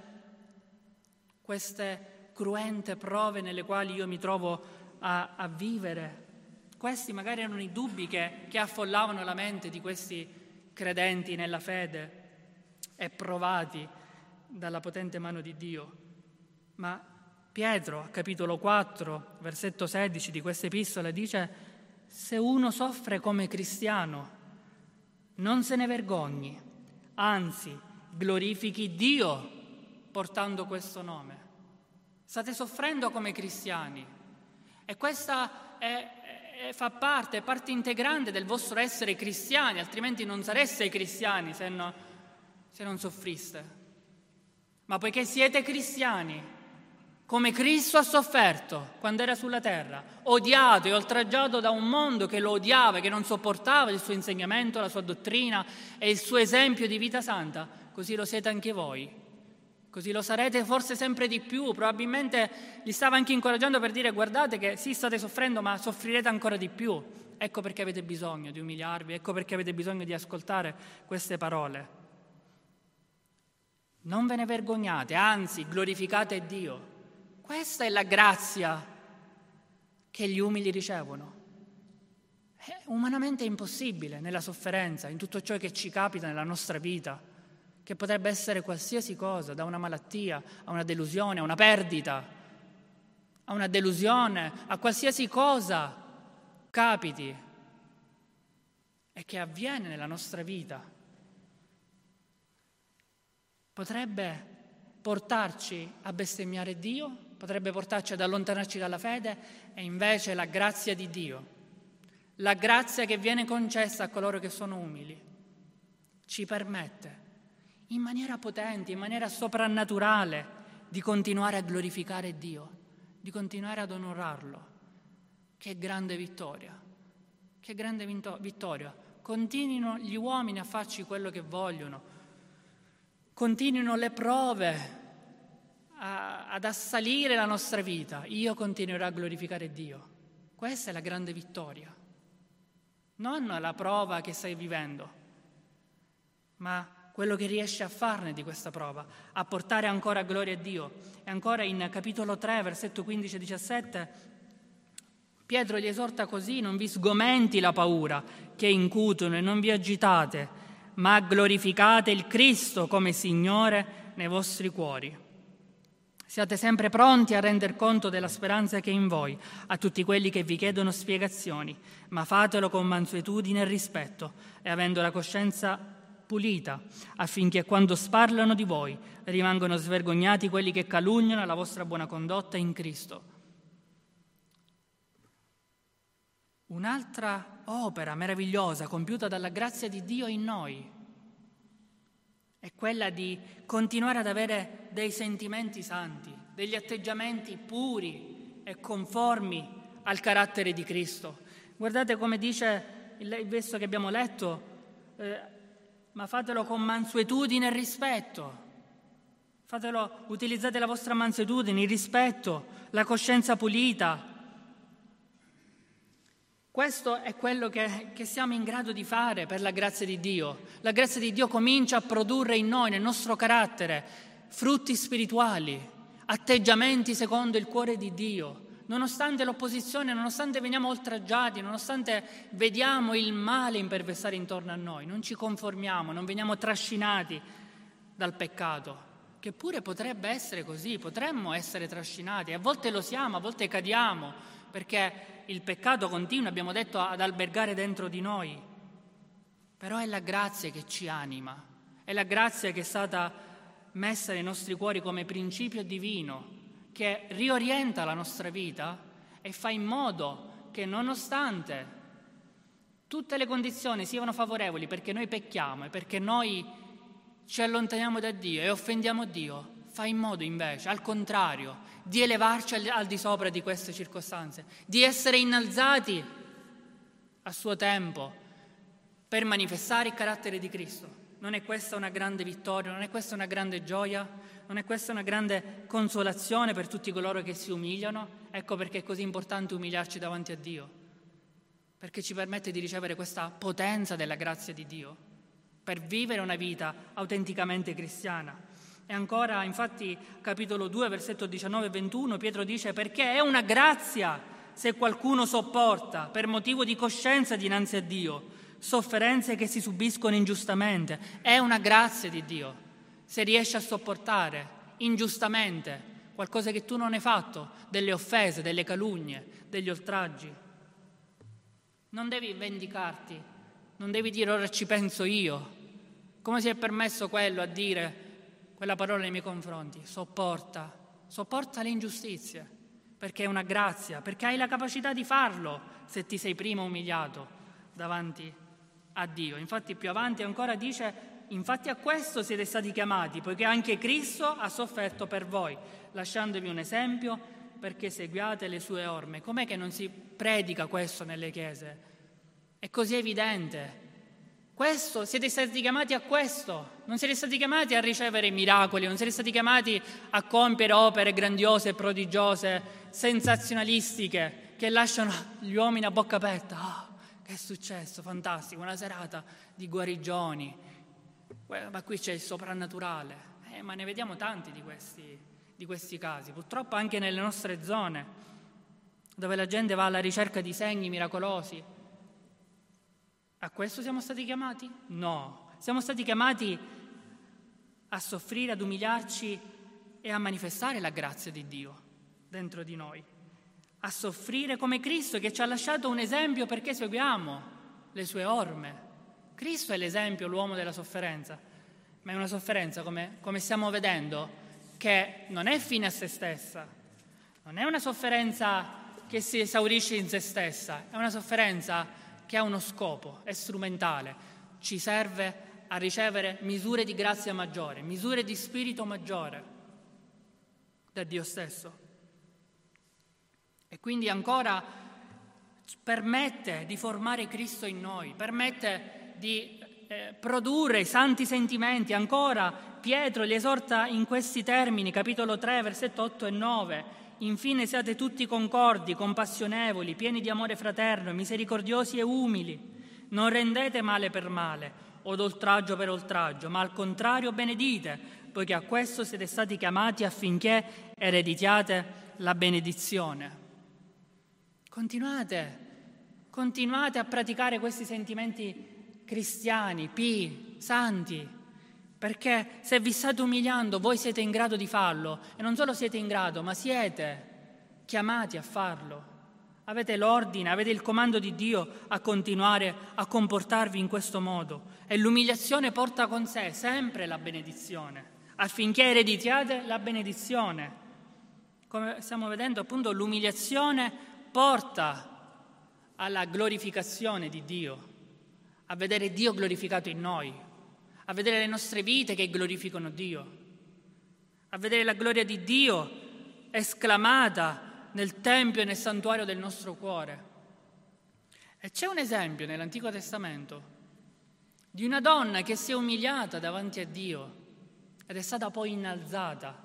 queste cruente prove nelle quali io mi trovo a vivere. Questi magari erano i dubbi che affollavano la mente di questi credenti nella fede e provati dalla potente mano di Dio. Ma Pietro, capitolo 4, versetto 16 di questa epistola, dice: se uno soffre come cristiano, non se ne vergogni, anzi glorifichi Dio portando questo nome. State soffrendo come cristiani e questa fa parte, è parte integrante del vostro essere cristiani, altrimenti non sareste cristiani se non soffriste. Ma poiché siete cristiani, come Cristo ha sofferto quando era sulla terra, odiato e oltraggiato da un mondo che lo odiava, che non sopportava il suo insegnamento, la sua dottrina e il suo esempio di vita santa, così lo siete anche voi. Così lo sarete forse sempre di più. Probabilmente li stava anche incoraggiando per dire: guardate che sì, state soffrendo, ma soffrirete ancora di più. Ecco perché avete bisogno di umiliarvi, ecco perché avete bisogno di ascoltare queste parole. Non ve ne vergognate, anzi glorificate Dio. Questa è la grazia che gli umili ricevono. È umanamente impossibile nella sofferenza, in tutto ciò che ci capita nella nostra vita, che potrebbe essere qualsiasi cosa, da una malattia a una delusione, a una perdita, a una delusione, a qualsiasi cosa capiti e che avviene nella nostra vita. Potrebbe portarci a bestemmiare Dio, potrebbe portarci ad allontanarci dalla fede, e invece la grazia di Dio, la grazia che viene concessa a coloro che sono umili, ci permette in maniera potente, in maniera soprannaturale, di continuare a glorificare Dio, di continuare ad onorarlo. Che grande vittoria, che grande vittoria. Continuino gli uomini a farci quello che vogliono, continuino le prove ad assalire la nostra vita, io continuerò a glorificare Dio. Questa è la grande vittoria, non la prova che stai vivendo, ma quello che riesce a farne di questa prova, a portare ancora gloria a Dio. E ancora in capitolo 3, versetto 15 e 17, Pietro li esorta così: non vi sgomenti la paura che incutono e non vi agitate, ma glorificate il Cristo come Signore nei vostri cuori. Siate sempre pronti a render conto della speranza che è in voi a tutti quelli che vi chiedono spiegazioni, ma fatelo con mansuetudine e rispetto e avendo la coscienza pulita, affinché quando sparlano di voi rimangano svergognati quelli che calunniano la vostra buona condotta in Cristo. Un'altra opera meravigliosa compiuta dalla grazia di Dio in noi è quella di continuare ad avere dei sentimenti santi, degli atteggiamenti puri e conformi al carattere di Cristo. Guardate come dice il verso che abbiamo letto, ma fatelo con mansuetudine e rispetto. Utilizzate la vostra mansuetudine, il rispetto, la coscienza pulita. Questo è quello che siamo in grado di fare per la grazia di Dio. La grazia di Dio comincia a produrre in noi, nel nostro carattere, frutti spirituali, atteggiamenti secondo il cuore di Dio. Nonostante l'opposizione, nonostante veniamo oltraggiati, nonostante vediamo il male imperversare intorno a noi, non ci conformiamo, non veniamo trascinati dal peccato, che pure potrebbe essere così, potremmo essere trascinati, a volte lo siamo, a volte cadiamo, perché il peccato continua, abbiamo detto, ad albergare dentro di noi. Però è la grazia che ci anima, è la grazia che è stata messa nei nostri cuori come principio divino, che riorienta la nostra vita e fa in modo che nonostante tutte le condizioni siano favorevoli perché noi pecchiamo e perché noi ci allontaniamo da Dio e offendiamo Dio, fa in modo invece, al contrario, di elevarci al di sopra di queste circostanze, di essere innalzati a suo tempo per manifestare il carattere di Cristo. Non è questa una grande vittoria? Non è questa una grande gioia? Non è questa una grande consolazione per tutti coloro che si umiliano? Ecco perché è così importante umiliarci davanti a Dio, perché ci permette di ricevere questa potenza della grazia di Dio per vivere una vita autenticamente cristiana. E ancora, infatti, capitolo 2, versetto 19 e 21, Pietro dice: perché è una grazia se qualcuno sopporta per motivo di coscienza dinanzi a Dio sofferenze che si subiscono ingiustamente. È una grazia di Dio se riesci a sopportare ingiustamente qualcosa che tu non hai fatto, delle offese, delle calunnie, degli oltraggi. Non devi vendicarti, non devi dire ora ci penso io. Come si è permesso quello a dire quella parola nei miei confronti? Sopporta le ingiustizie, perché è una grazia, perché hai la capacità di farlo se ti sei prima umiliato davanti a Dio. Infatti più avanti ancora dice: infatti a questo siete stati chiamati, poiché anche Cristo ha sofferto per voi, lasciandovi un esempio perché seguiate le sue orme. Com'è che non si predica questo nelle chiese? È così evidente. Questo, siete stati chiamati a questo, non siete stati chiamati a ricevere miracoli, non siete stati chiamati a compiere opere grandiose, prodigiose, sensazionalistiche, che lasciano gli uomini a bocca aperta. Che è successo? Fantastico, una serata di guarigioni, ma qui c'è il soprannaturale. Ma ne vediamo tanti di questi casi, purtroppo anche nelle nostre zone, dove la gente va alla ricerca di segni miracolosi. A questo siamo stati chiamati? No, siamo stati chiamati a soffrire, ad umiliarci e a manifestare la grazia di Dio dentro di noi, a soffrire come Cristo, che ci ha lasciato un esempio perché seguiamo le sue orme. Cristo è l'esempio, l'uomo della sofferenza, ma è una sofferenza, come stiamo vedendo, che non è fine a se stessa, non è una sofferenza che si esaurisce in se stessa, è una sofferenza che ha uno scopo, è strumentale, ci serve a ricevere misure di grazia maggiore, misure di spirito maggiore da Dio stesso. E quindi ancora permette di formare Cristo in noi, permette di produrre i santi sentimenti. Ancora Pietro li esorta in questi termini, capitolo 3, versetto 8 e 9. Infine siate tutti concordi, compassionevoli, pieni di amore fraterno, misericordiosi e umili. Non rendete male per male o oltraggio per oltraggio, ma al contrario benedite, poiché a questo siete stati chiamati affinché ereditiate la benedizione. continuate a praticare questi sentimenti cristiani, pii, santi, perché se vi state umiliando voi siete in grado di farlo, e non solo siete in grado, ma siete chiamati a farlo. Avete l'ordine, avete il comando di Dio a continuare a comportarvi in questo modo, e l'umiliazione porta con sé sempre la benedizione, affinché ereditiate la benedizione. Come stiamo vedendo, appunto, l'umiliazione porta alla glorificazione di Dio, a vedere Dio glorificato in noi, a vedere le nostre vite che glorificano Dio, a vedere la gloria di Dio esclamata nel Tempio e nel santuario del nostro cuore. E c'è un esempio nell'Antico Testamento di una donna che si è umiliata davanti a Dio ed è stata poi innalzata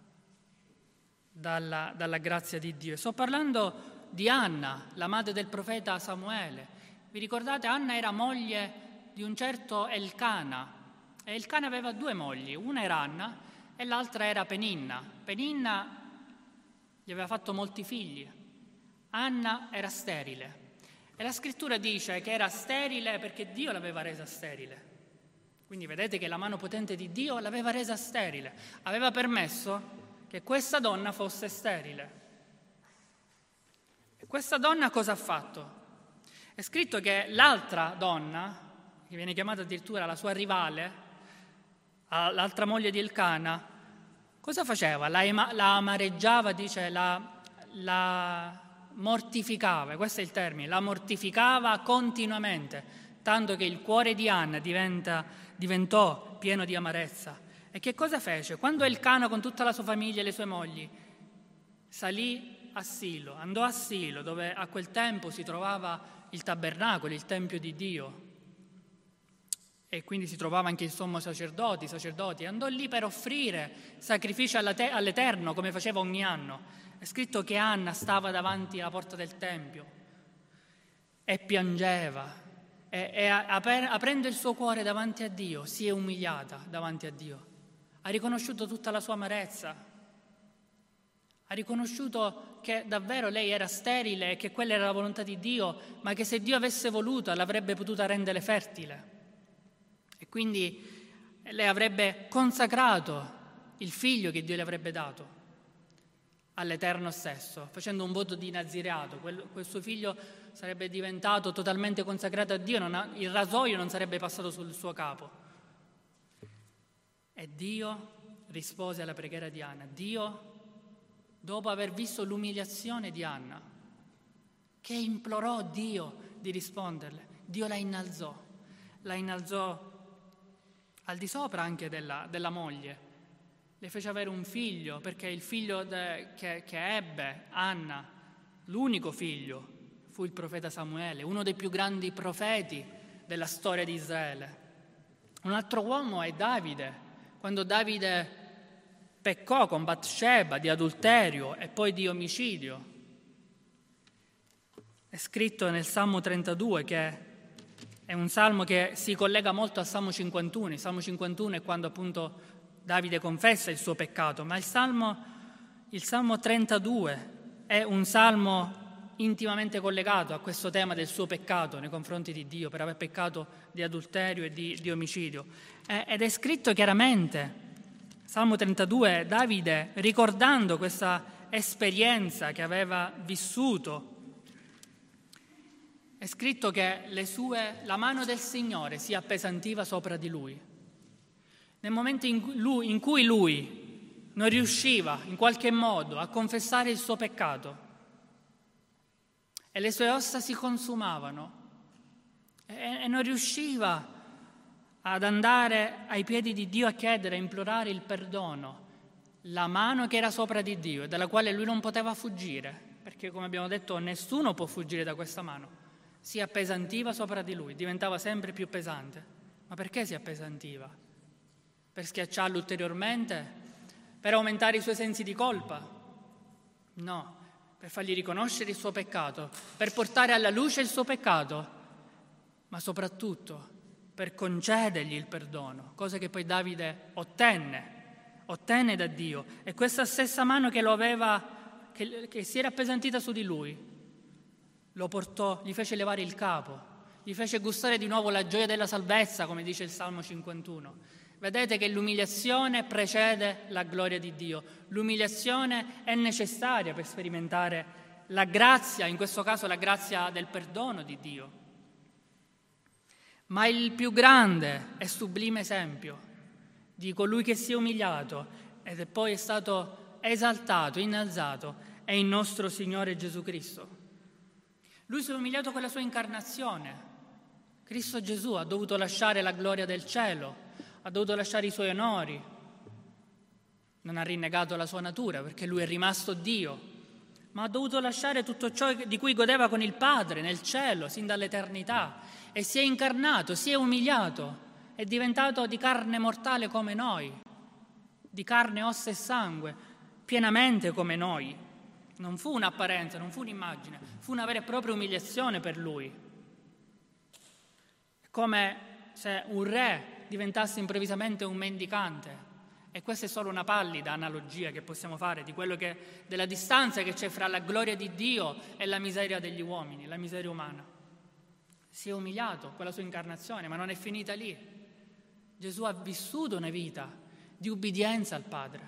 dalla grazia di Dio. Sto parlando di Anna, la madre del profeta Samuele. Vi ricordate? Anna era moglie di un certo Elcana, e Elcana aveva due mogli, una era Anna e l'altra era Peninna. Peninna gli aveva fatto molti figli, Anna era sterile, e la scrittura dice che era sterile perché Dio l'aveva resa sterile. Quindi vedete che la mano potente di Dio l'aveva resa sterile, aveva permesso che questa donna fosse sterile. E questa donna cosa ha fatto? È scritto che l'altra donna, che viene chiamata addirittura la sua rivale, l'altra moglie di Elcana, cosa faceva? La amareggiava, dice, la mortificava, questo è il termine, la mortificava continuamente, tanto che il cuore di Anna diventò pieno di amarezza. E che cosa fece? Quando Elcana con tutta la sua famiglia e le sue mogli salì a Silo, andò a Silo, dove a quel tempo si trovava il tabernacolo, il Tempio di Dio, e quindi si trovava anche il sommo sacerdote, i sacerdoti, andò lì per offrire sacrifici all'Eterno, come faceva ogni anno. È scritto che Anna stava davanti alla porta del Tempio e piangeva, e aprendo il suo cuore davanti a Dio, si è umiliata davanti a Dio. Ha riconosciuto tutta la sua amarezza, ha riconosciuto che davvero lei era sterile e che quella era la volontà di Dio, ma che se Dio avesse voluto l'avrebbe potuta rendere fertile. E quindi lei avrebbe consacrato il figlio che Dio le avrebbe dato all'Eterno stesso, facendo un voto di nazireato. Quel suo figlio sarebbe diventato totalmente consacrato a Dio, il rasoio non sarebbe passato sul suo capo. E Dio rispose alla preghiera di Anna. Dio, dopo aver visto l'umiliazione di Anna, che implorò Dio di risponderle, Dio la innalzò al di sopra anche della moglie. Le fece avere un figlio, perché il figlio che ebbe Anna, l'unico figlio, fu il profeta Samuele, uno dei più grandi profeti della storia di Israele. Un altro uomo è Davide. Quando Davide peccò con Batsheba di adulterio e poi di omicidio, è scritto nel Salmo 32, che è un salmo che si collega molto al Salmo 51. Il Salmo 51 è quando appunto Davide confessa il suo peccato, ma il Salmo 32 è un salmo intimamente collegato a questo tema del suo peccato nei confronti di Dio, per aver peccato di adulterio e di omicidio. Ed è scritto chiaramente, Salmo 32, Davide, ricordando questa esperienza che aveva vissuto, è scritto che la mano del Signore si appesantiva sopra di lui. Nel momento in cui lui non riusciva in qualche modo a confessare il suo peccato e le sue ossa si consumavano e non riusciva ad andare ai piedi di Dio a chiedere, a implorare il perdono, la mano che era sopra di Dio e dalla quale lui non poteva fuggire, perché come abbiamo detto nessuno può fuggire da questa mano, si appesantiva sopra di lui, diventava sempre più pesante. Ma perché si appesantiva? Per schiacciarlo ulteriormente? Per aumentare i suoi sensi di colpa? No, per fargli riconoscere il suo peccato, per portare alla luce il suo peccato, ma soprattutto per concedergli il perdono, cosa che poi Davide ottenne da Dio. E questa stessa mano che si era appesantita su di lui, lo portò, gli fece levare il capo, gli fece gustare di nuovo la gioia della salvezza, come dice il Salmo 51. Vedete che l'umiliazione precede la gloria di Dio. L'umiliazione è necessaria per sperimentare la grazia, in questo caso la grazia del perdono di Dio. Ma il più grande e sublime esempio di colui che si è umiliato ed poi è stato esaltato, innalzato, è il nostro Signore Gesù Cristo. Lui si è umiliato con la sua incarnazione. Cristo Gesù ha dovuto lasciare la gloria del cielo, ha dovuto lasciare i suoi onori, non ha rinnegato la sua natura perché lui è rimasto Dio, ma ha dovuto lasciare tutto ciò di cui godeva con il Padre nel cielo, sin dall'eternità, e si è incarnato, si è umiliato, è diventato di carne mortale come noi, di carne, ossa e sangue, pienamente come noi. Non fu un'apparenza, non fu un'immagine, fu una vera e propria umiliazione per lui. È come se un re diventasse improvvisamente un mendicante. E questa è solo una pallida analogia che possiamo fare della distanza che c'è fra la gloria di Dio e la miseria degli uomini, la miseria umana. Si è umiliato con la sua incarnazione, ma non è finita lì. Gesù ha vissuto una vita di ubbidienza al Padre,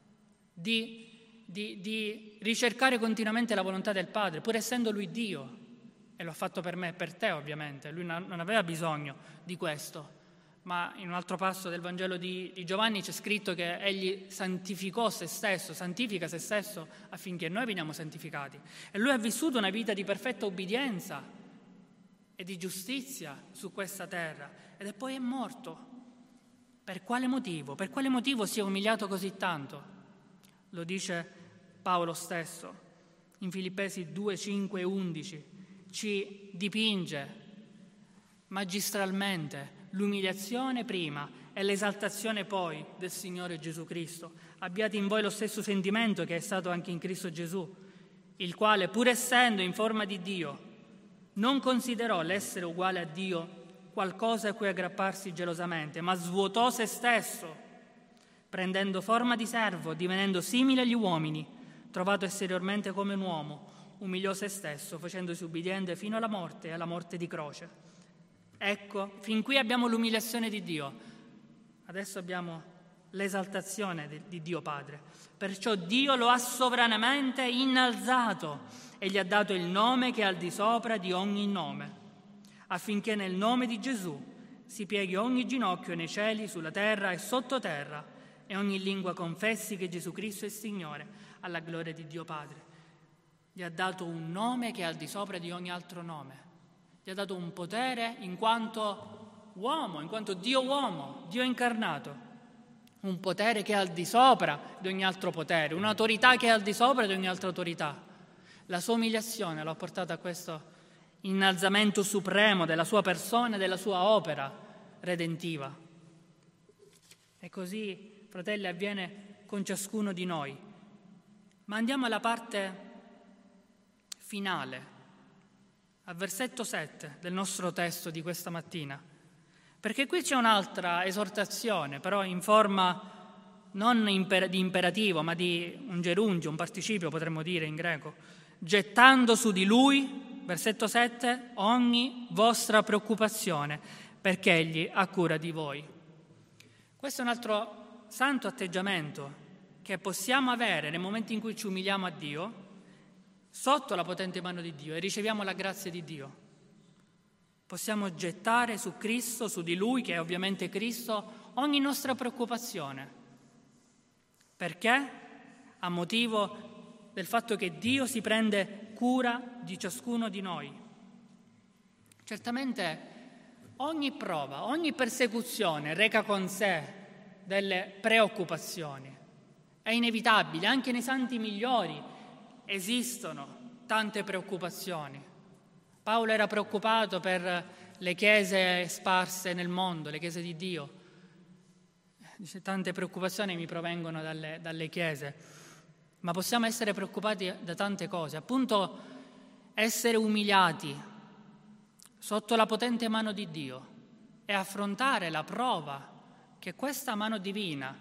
di ricercare continuamente la volontà del Padre, pur essendo Lui Dio. E lo ha fatto per me e per te, ovviamente. Lui non aveva bisogno di questo. Ma in un altro passo del Vangelo di Giovanni c'è scritto che egli santifica se stesso affinché noi veniamo santificati. E lui ha vissuto una vita di perfetta ubbidienza e di giustizia su questa terra ed è poi è morto. Per quale motivo? Per quale motivo si è umiliato così tanto? Lo dice Paolo stesso in Filippesi 2, 5 e 11. Ci dipinge magistralmente l'umiliazione prima e l'esaltazione poi del Signore Gesù Cristo. Abbiate in voi lo stesso sentimento che è stato anche in Cristo Gesù, il quale, pur essendo in forma di Dio, non considerò l'essere uguale a Dio qualcosa a cui aggrapparsi gelosamente, ma svuotò se stesso, prendendo forma di servo, divenendo simile agli uomini, trovato esteriormente come un uomo, umiliò se stesso, facendosi ubbidiente fino alla morte e alla morte di croce. Ecco, fin qui abbiamo l'umiliazione di Dio, adesso abbiamo l'esaltazione di Dio Padre. Perciò Dio lo ha sovranamente innalzato e gli ha dato il nome che è al di sopra di ogni nome, affinché nel nome di Gesù si pieghi ogni ginocchio nei cieli, sulla terra e sottoterra, e ogni lingua confessi che Gesù Cristo è Signore, alla gloria di Dio Padre. Gli ha dato un nome che è al di sopra di ogni altro nome. Gli ha dato un potere in quanto uomo, in quanto Dio uomo, Dio incarnato. Un potere che è al di sopra di ogni altro potere, un'autorità che è al di sopra di ogni altra autorità. La sua umiliazione l'ha portata a questo innalzamento supremo della sua persona e della sua opera redentiva. E così, fratelli, avviene con ciascuno di noi. Ma andiamo alla parte finale, al versetto 7 del nostro testo di questa mattina, perché qui c'è un'altra esortazione, però in forma non di imperativo, ma di un gerundio, un participio potremmo dire in greco, gettando su di lui, versetto 7, ogni vostra preoccupazione, perché egli ha cura di voi. Questo è un altro santo atteggiamento che possiamo avere nel momento in cui ci umiliamo a Dio, sotto la potente mano di Dio, e riceviamo la grazia di Dio. Possiamo gettare su Cristo, su di Lui, che è ovviamente Cristo, ogni nostra preoccupazione. Perché? A motivo del fatto che Dio si prende cura di ciascuno di noi. Certamente ogni prova, ogni persecuzione reca con sé delle preoccupazioni. È inevitabile, anche nei santi migliori esistono tante preoccupazioni. Paolo era preoccupato per le chiese sparse nel mondo, le chiese di Dio. Dice, tante preoccupazioni mi provengono dalle chiese, ma possiamo essere preoccupati da tante cose. Appunto, essere umiliati sotto la potente mano di Dio e affrontare la prova che questa mano divina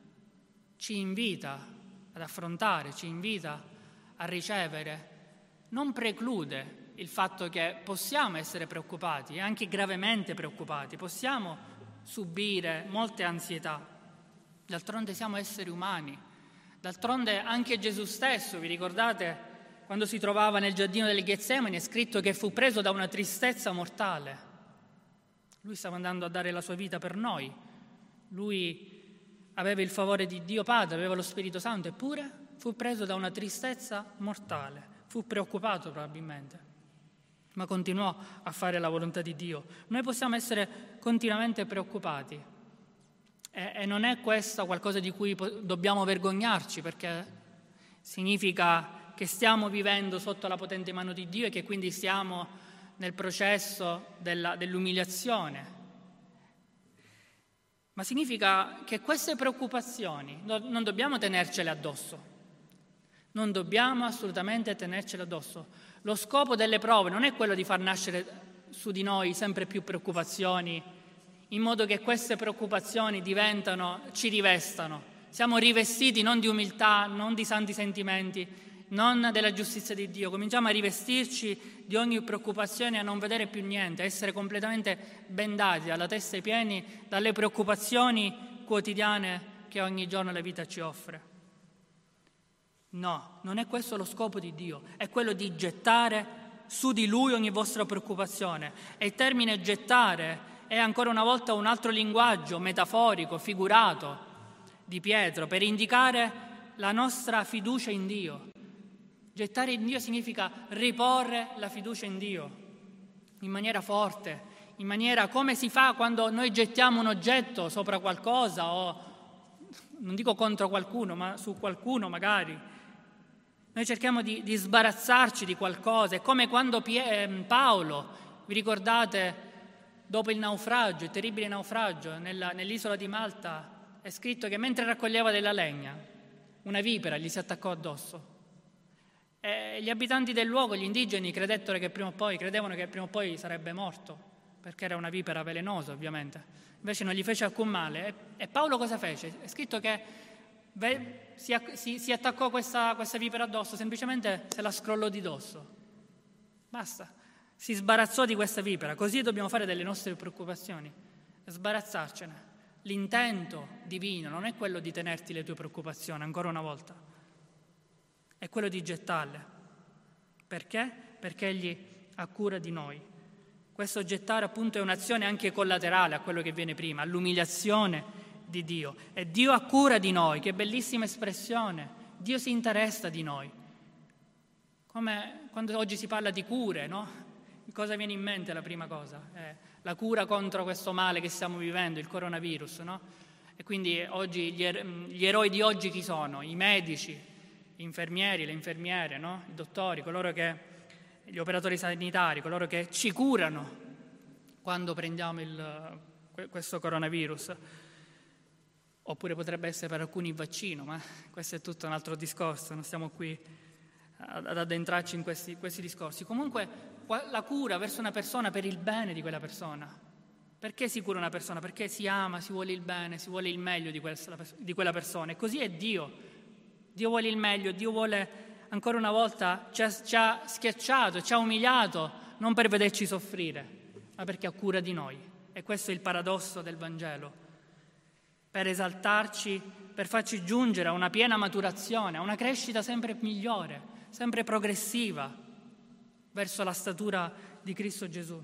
ci invita ad affrontare, ci invita a ricevere, non preclude il fatto che possiamo essere preoccupati e anche gravemente preoccupati, possiamo subire molte ansietà. D'altronde siamo esseri umani. D'altronde anche Gesù stesso, vi ricordate, quando si trovava nel giardino del Getsemani è scritto che fu preso da una tristezza mortale. Lui stava andando a dare la sua vita per noi. Lui aveva il favore di Dio Padre, aveva lo Spirito Santo, eppure fu preso da una tristezza mortale. Fu preoccupato probabilmente, ma continuò a fare la volontà di Dio. Noi possiamo essere continuamente preoccupati e non è questo qualcosa di cui dobbiamo vergognarci, perché significa che stiamo vivendo sotto la potente mano di Dio e che quindi stiamo nel processo dell'umiliazione. Ma significa che queste preoccupazioni non dobbiamo tenercele addosso. Non dobbiamo assolutamente tenercele addosso. Lo scopo delle prove non è quello di far nascere su di noi sempre più preoccupazioni, in modo che queste preoccupazioni ci rivestano. Siamo rivestiti non di umiltà, non di santi sentimenti, non della giustizia di Dio. Cominciamo a rivestirci di ogni preoccupazione e a non vedere più niente, a essere completamente bendati dalla testa ai piedi dalle preoccupazioni quotidiane che ogni giorno la vita ci offre. No, non è questo lo scopo di Dio, è quello di gettare su di Lui ogni vostra preoccupazione. E il termine gettare è ancora una volta un altro linguaggio metaforico, figurato di Pietro, per indicare la nostra fiducia in Dio. Gettare in Dio significa riporre la fiducia in Dio in maniera forte, in maniera come si fa quando noi gettiamo un oggetto sopra qualcosa o, non dico contro qualcuno, ma su qualcuno magari. Noi cerchiamo di sbarazzarci di qualcosa. È come quando Paolo, vi ricordate, dopo il naufragio, il terribile naufragio nell'isola di Malta, è scritto che mentre raccoglieva della legna, una vipera gli si attaccò addosso. E gli abitanti del luogo, gli indigeni, credevano che prima o poi sarebbe morto, perché era una vipera velenosa, ovviamente. Invece non gli fece alcun male. E Paolo cosa fece? È scritto che si attaccò questa vipera addosso, semplicemente se la scrollò di dosso. Basta. Si sbarazzò di questa vipera. Così dobbiamo fare delle nostre preoccupazioni, sbarazzarcene. L'intento divino non è quello di tenerti le tue preoccupazioni, ancora una volta, è quello di gettarle. Perché? Perché Egli ha cura di noi. Questo gettare appunto è un'azione anche collaterale a quello che viene prima, all'umiliazione di Dio. E Dio ha cura di noi, che bellissima espressione. Dio si interessa di noi. Come quando oggi si parla di cure, no? Cosa viene in mente la prima cosa? La cura contro questo male che stiamo vivendo, il coronavirus, no? E quindi oggi gli eroi di oggi chi sono? I medici, gli infermieri, le infermiere, no? I dottori, gli operatori sanitari, coloro che ci curano quando prendiamo questo coronavirus. Oppure potrebbe essere per alcuni il vaccino, ma questo è tutto un altro discorso, non stiamo qui ad addentrarci in questi discorsi. Comunque la cura verso una persona per il bene di quella persona. Perché si cura una persona? Perché si ama, si vuole il bene, si vuole il meglio di quella persona. E così è Dio. Dio vuole il meglio, Dio vuole, ancora una volta, ci ha schiacciato, ci ha umiliato, non per vederci soffrire, ma perché ha cura di noi. E questo è il paradosso del Vangelo. Per esaltarci, per farci giungere a una piena maturazione, a una crescita sempre migliore, sempre progressiva, verso la statura di Cristo Gesù.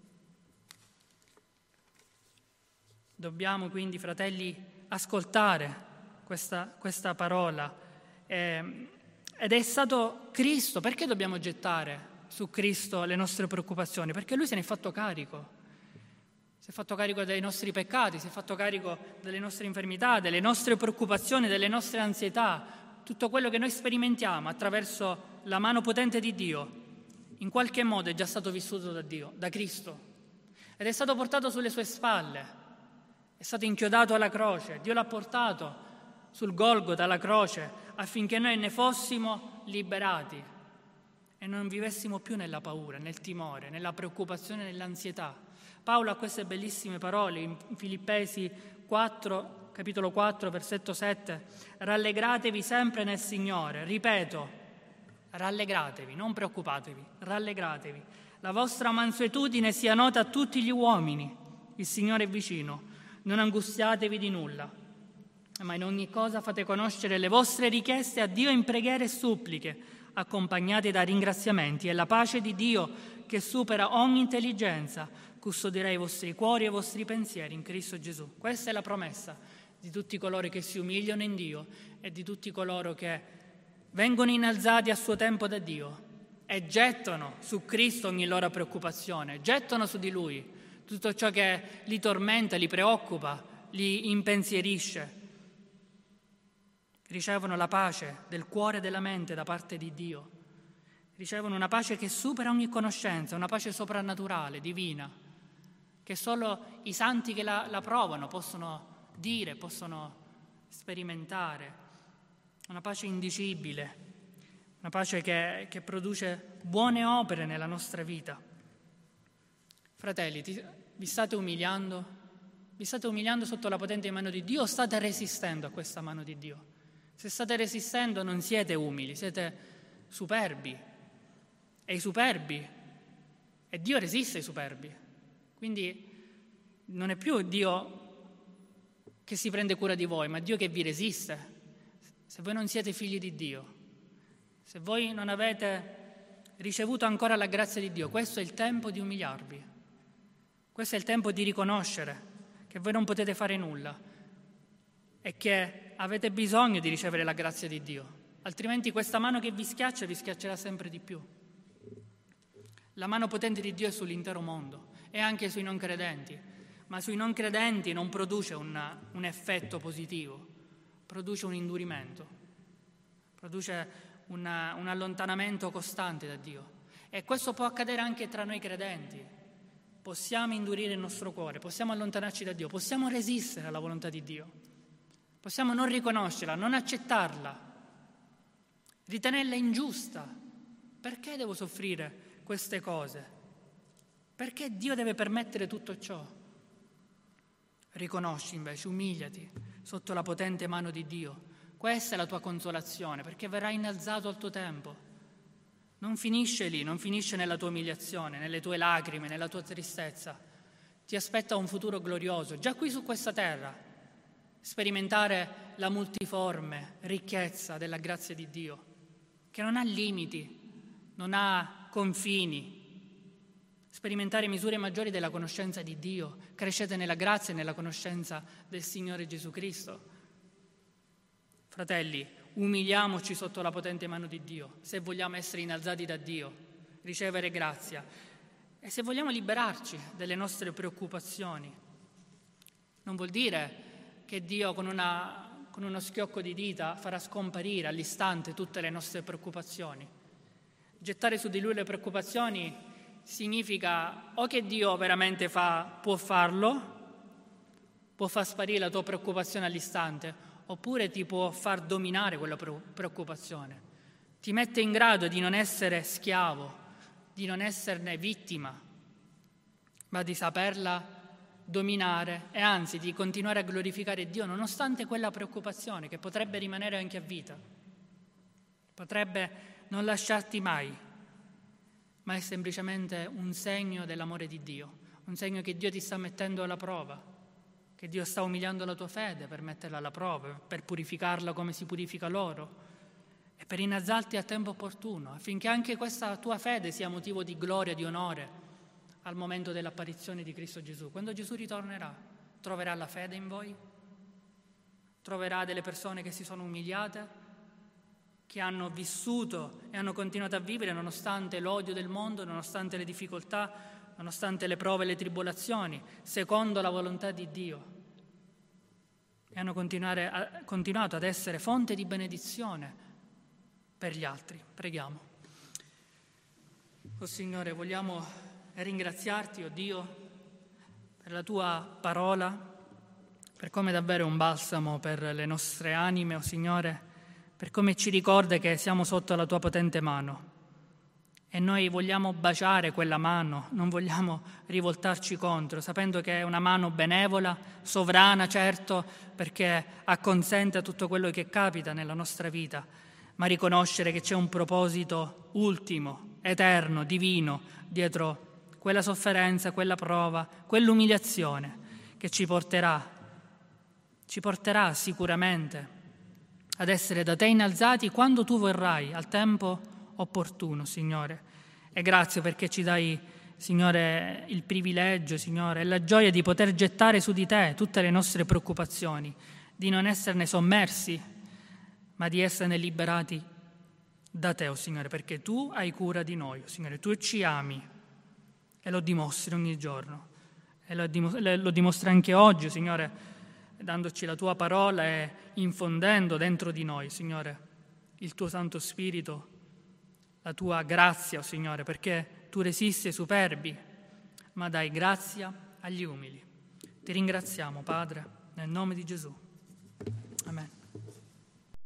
Dobbiamo quindi, fratelli, ascoltare questa parola. Ed è stato Cristo. Perché dobbiamo gettare su Cristo le nostre preoccupazioni? Perché Lui se ne è fatto carico. Si è fatto carico dei nostri peccati, si è fatto carico delle nostre infermità, delle nostre preoccupazioni, delle nostre ansietà. Tutto quello che noi sperimentiamo attraverso la mano potente di Dio, in qualche modo è già stato vissuto da Dio, da Cristo. Ed è stato portato sulle sue spalle, è stato inchiodato alla croce. Dio l'ha portato sul Golgota, alla croce, affinché noi ne fossimo liberati e non vivessimo più nella paura, nel timore, nella preoccupazione, nell'ansietà. Paolo ha queste bellissime parole in Filippesi 4, capitolo 4, versetto 7. Rallegratevi sempre nel Signore. Ripeto, rallegratevi, non preoccupatevi, rallegratevi. La vostra mansuetudine sia nota a tutti gli uomini, il Signore è vicino, non angustiatevi di nulla, ma in ogni cosa fate conoscere le vostre richieste a Dio in preghiere e suppliche, accompagnate da ringraziamenti, e la pace di Dio, che supera ogni intelligenza, custodirà i vostri cuori e i vostri pensieri in Cristo Gesù. Questa è la promessa di tutti coloro che si umiliano in Dio e di tutti coloro che vengono innalzati a suo tempo da Dio e gettano su Cristo ogni loro preoccupazione, gettano su di Lui tutto ciò che li tormenta, li preoccupa, li impensierisce. Ricevono la pace del cuore e della mente da parte di Dio. Ricevono una pace che supera ogni conoscenza, una pace soprannaturale, divina, che solo i santi che la provano possono dire, possono sperimentare. Una pace indicibile, una pace che produce buone opere nella nostra vita. Fratelli, vi state umiliando? Vi state umiliando sotto la potente mano di Dio o state resistendo a questa mano di Dio? Se state resistendo non siete umili, siete superbi. E i superbi, e Dio resiste ai superbi. Quindi non è più Dio che si prende cura di voi, ma Dio che vi resiste. Se voi non siete figli di Dio, se voi non avete ricevuto ancora la grazia di Dio, questo è il tempo di umiliarvi. Questo è il tempo di riconoscere che voi non potete fare nulla e che avete bisogno di ricevere la grazia di Dio, altrimenti questa mano che vi schiaccerà sempre di più. La mano potente di Dio è sull'intero mondo e anche sui non credenti, ma sui non credenti non produce un effetto positivo, produce un indurimento, produce un allontanamento costante da Dio. E questo può accadere anche tra noi credenti. Possiamo indurire il nostro cuore, possiamo allontanarci da Dio, possiamo resistere alla volontà di Dio, possiamo non riconoscerla, non accettarla, ritenerla ingiusta. Perché devo soffrire queste cose? Perché Dio deve permettere tutto ciò? Riconosci invece, umiliati sotto la potente mano di Dio. Questa è la tua consolazione, perché verrà innalzato al tuo tempo. Non finisce lì, non finisce nella tua umiliazione, nelle tue lacrime, nella tua tristezza. Ti aspetta un futuro glorioso, già qui su questa terra, sperimentare la multiforme ricchezza della grazia di Dio, che non ha limiti, non ha confini. Sperimentare misure maggiori della conoscenza di Dio. Crescete nella grazia e nella conoscenza del Signore Gesù Cristo. Fratelli, umiliamoci sotto la potente mano di Dio, se vogliamo essere innalzati da Dio, ricevere grazia e se vogliamo liberarci delle nostre preoccupazioni. Non vuol dire che Dio con uno schiocco di dita farà scomparire all'istante tutte le nostre preoccupazioni. Gettare su di Lui le preoccupazioni significa o che Dio veramente può farlo, può far sparire la tua preoccupazione all'istante, oppure ti può far dominare quella preoccupazione. Ti mette in grado di non essere schiavo, di non esserne vittima, ma di saperla dominare e anzi di continuare a glorificare Dio nonostante quella preoccupazione che potrebbe rimanere anche a vita, potrebbe non lasciarti mai, ma è semplicemente un segno dell'amore di Dio, un segno che Dio ti sta mettendo alla prova, che Dio sta umiliando la tua fede per metterla alla prova, per purificarla come si purifica l'oro e per innalzarti a tempo opportuno, affinché anche questa tua fede sia motivo di gloria e di onore al momento dell'apparizione di Cristo Gesù. Quando Gesù ritornerà, troverà la fede in voi? Troverà delle persone che si sono umiliate, che hanno vissuto e hanno continuato a vivere nonostante l'odio del mondo, nonostante le difficoltà, nonostante le prove e le tribolazioni, secondo la volontà di Dio, e hanno continuato ad essere fonte di benedizione per gli altri. Preghiamo. Oh Signore, vogliamo ringraziarti, oh Dio, per la tua parola, per come davvero è un balsamo per le nostre anime, oh Signore, per come ci ricorda che siamo sotto la tua potente mano. E noi vogliamo baciare quella mano, non vogliamo rivoltarci contro, sapendo che è una mano benevola, sovrana, certo, perché acconsente a tutto quello che capita nella nostra vita, ma riconoscere che c'è un proposito ultimo, eterno, divino, dietro quella sofferenza, quella prova, quell'umiliazione che ci porterà sicuramente ad essere da te innalzati quando tu vorrai, al tempo opportuno, Signore. E grazie perché ci dai, Signore, il privilegio, Signore, e la gioia di poter gettare su di te tutte le nostre preoccupazioni, di non esserne sommersi, ma di esserne liberati da te, oh Signore, perché tu hai cura di noi, oh Signore, tu ci ami e lo dimostri ogni giorno. E lo dimostri anche oggi, Signore, dandoci la tua parola e infondendo dentro di noi, Signore, il tuo Santo Spirito, la tua grazia, oh Signore, perché tu resisti ai superbi, ma dai grazia agli umili. Ti ringraziamo, Padre, nel nome di Gesù.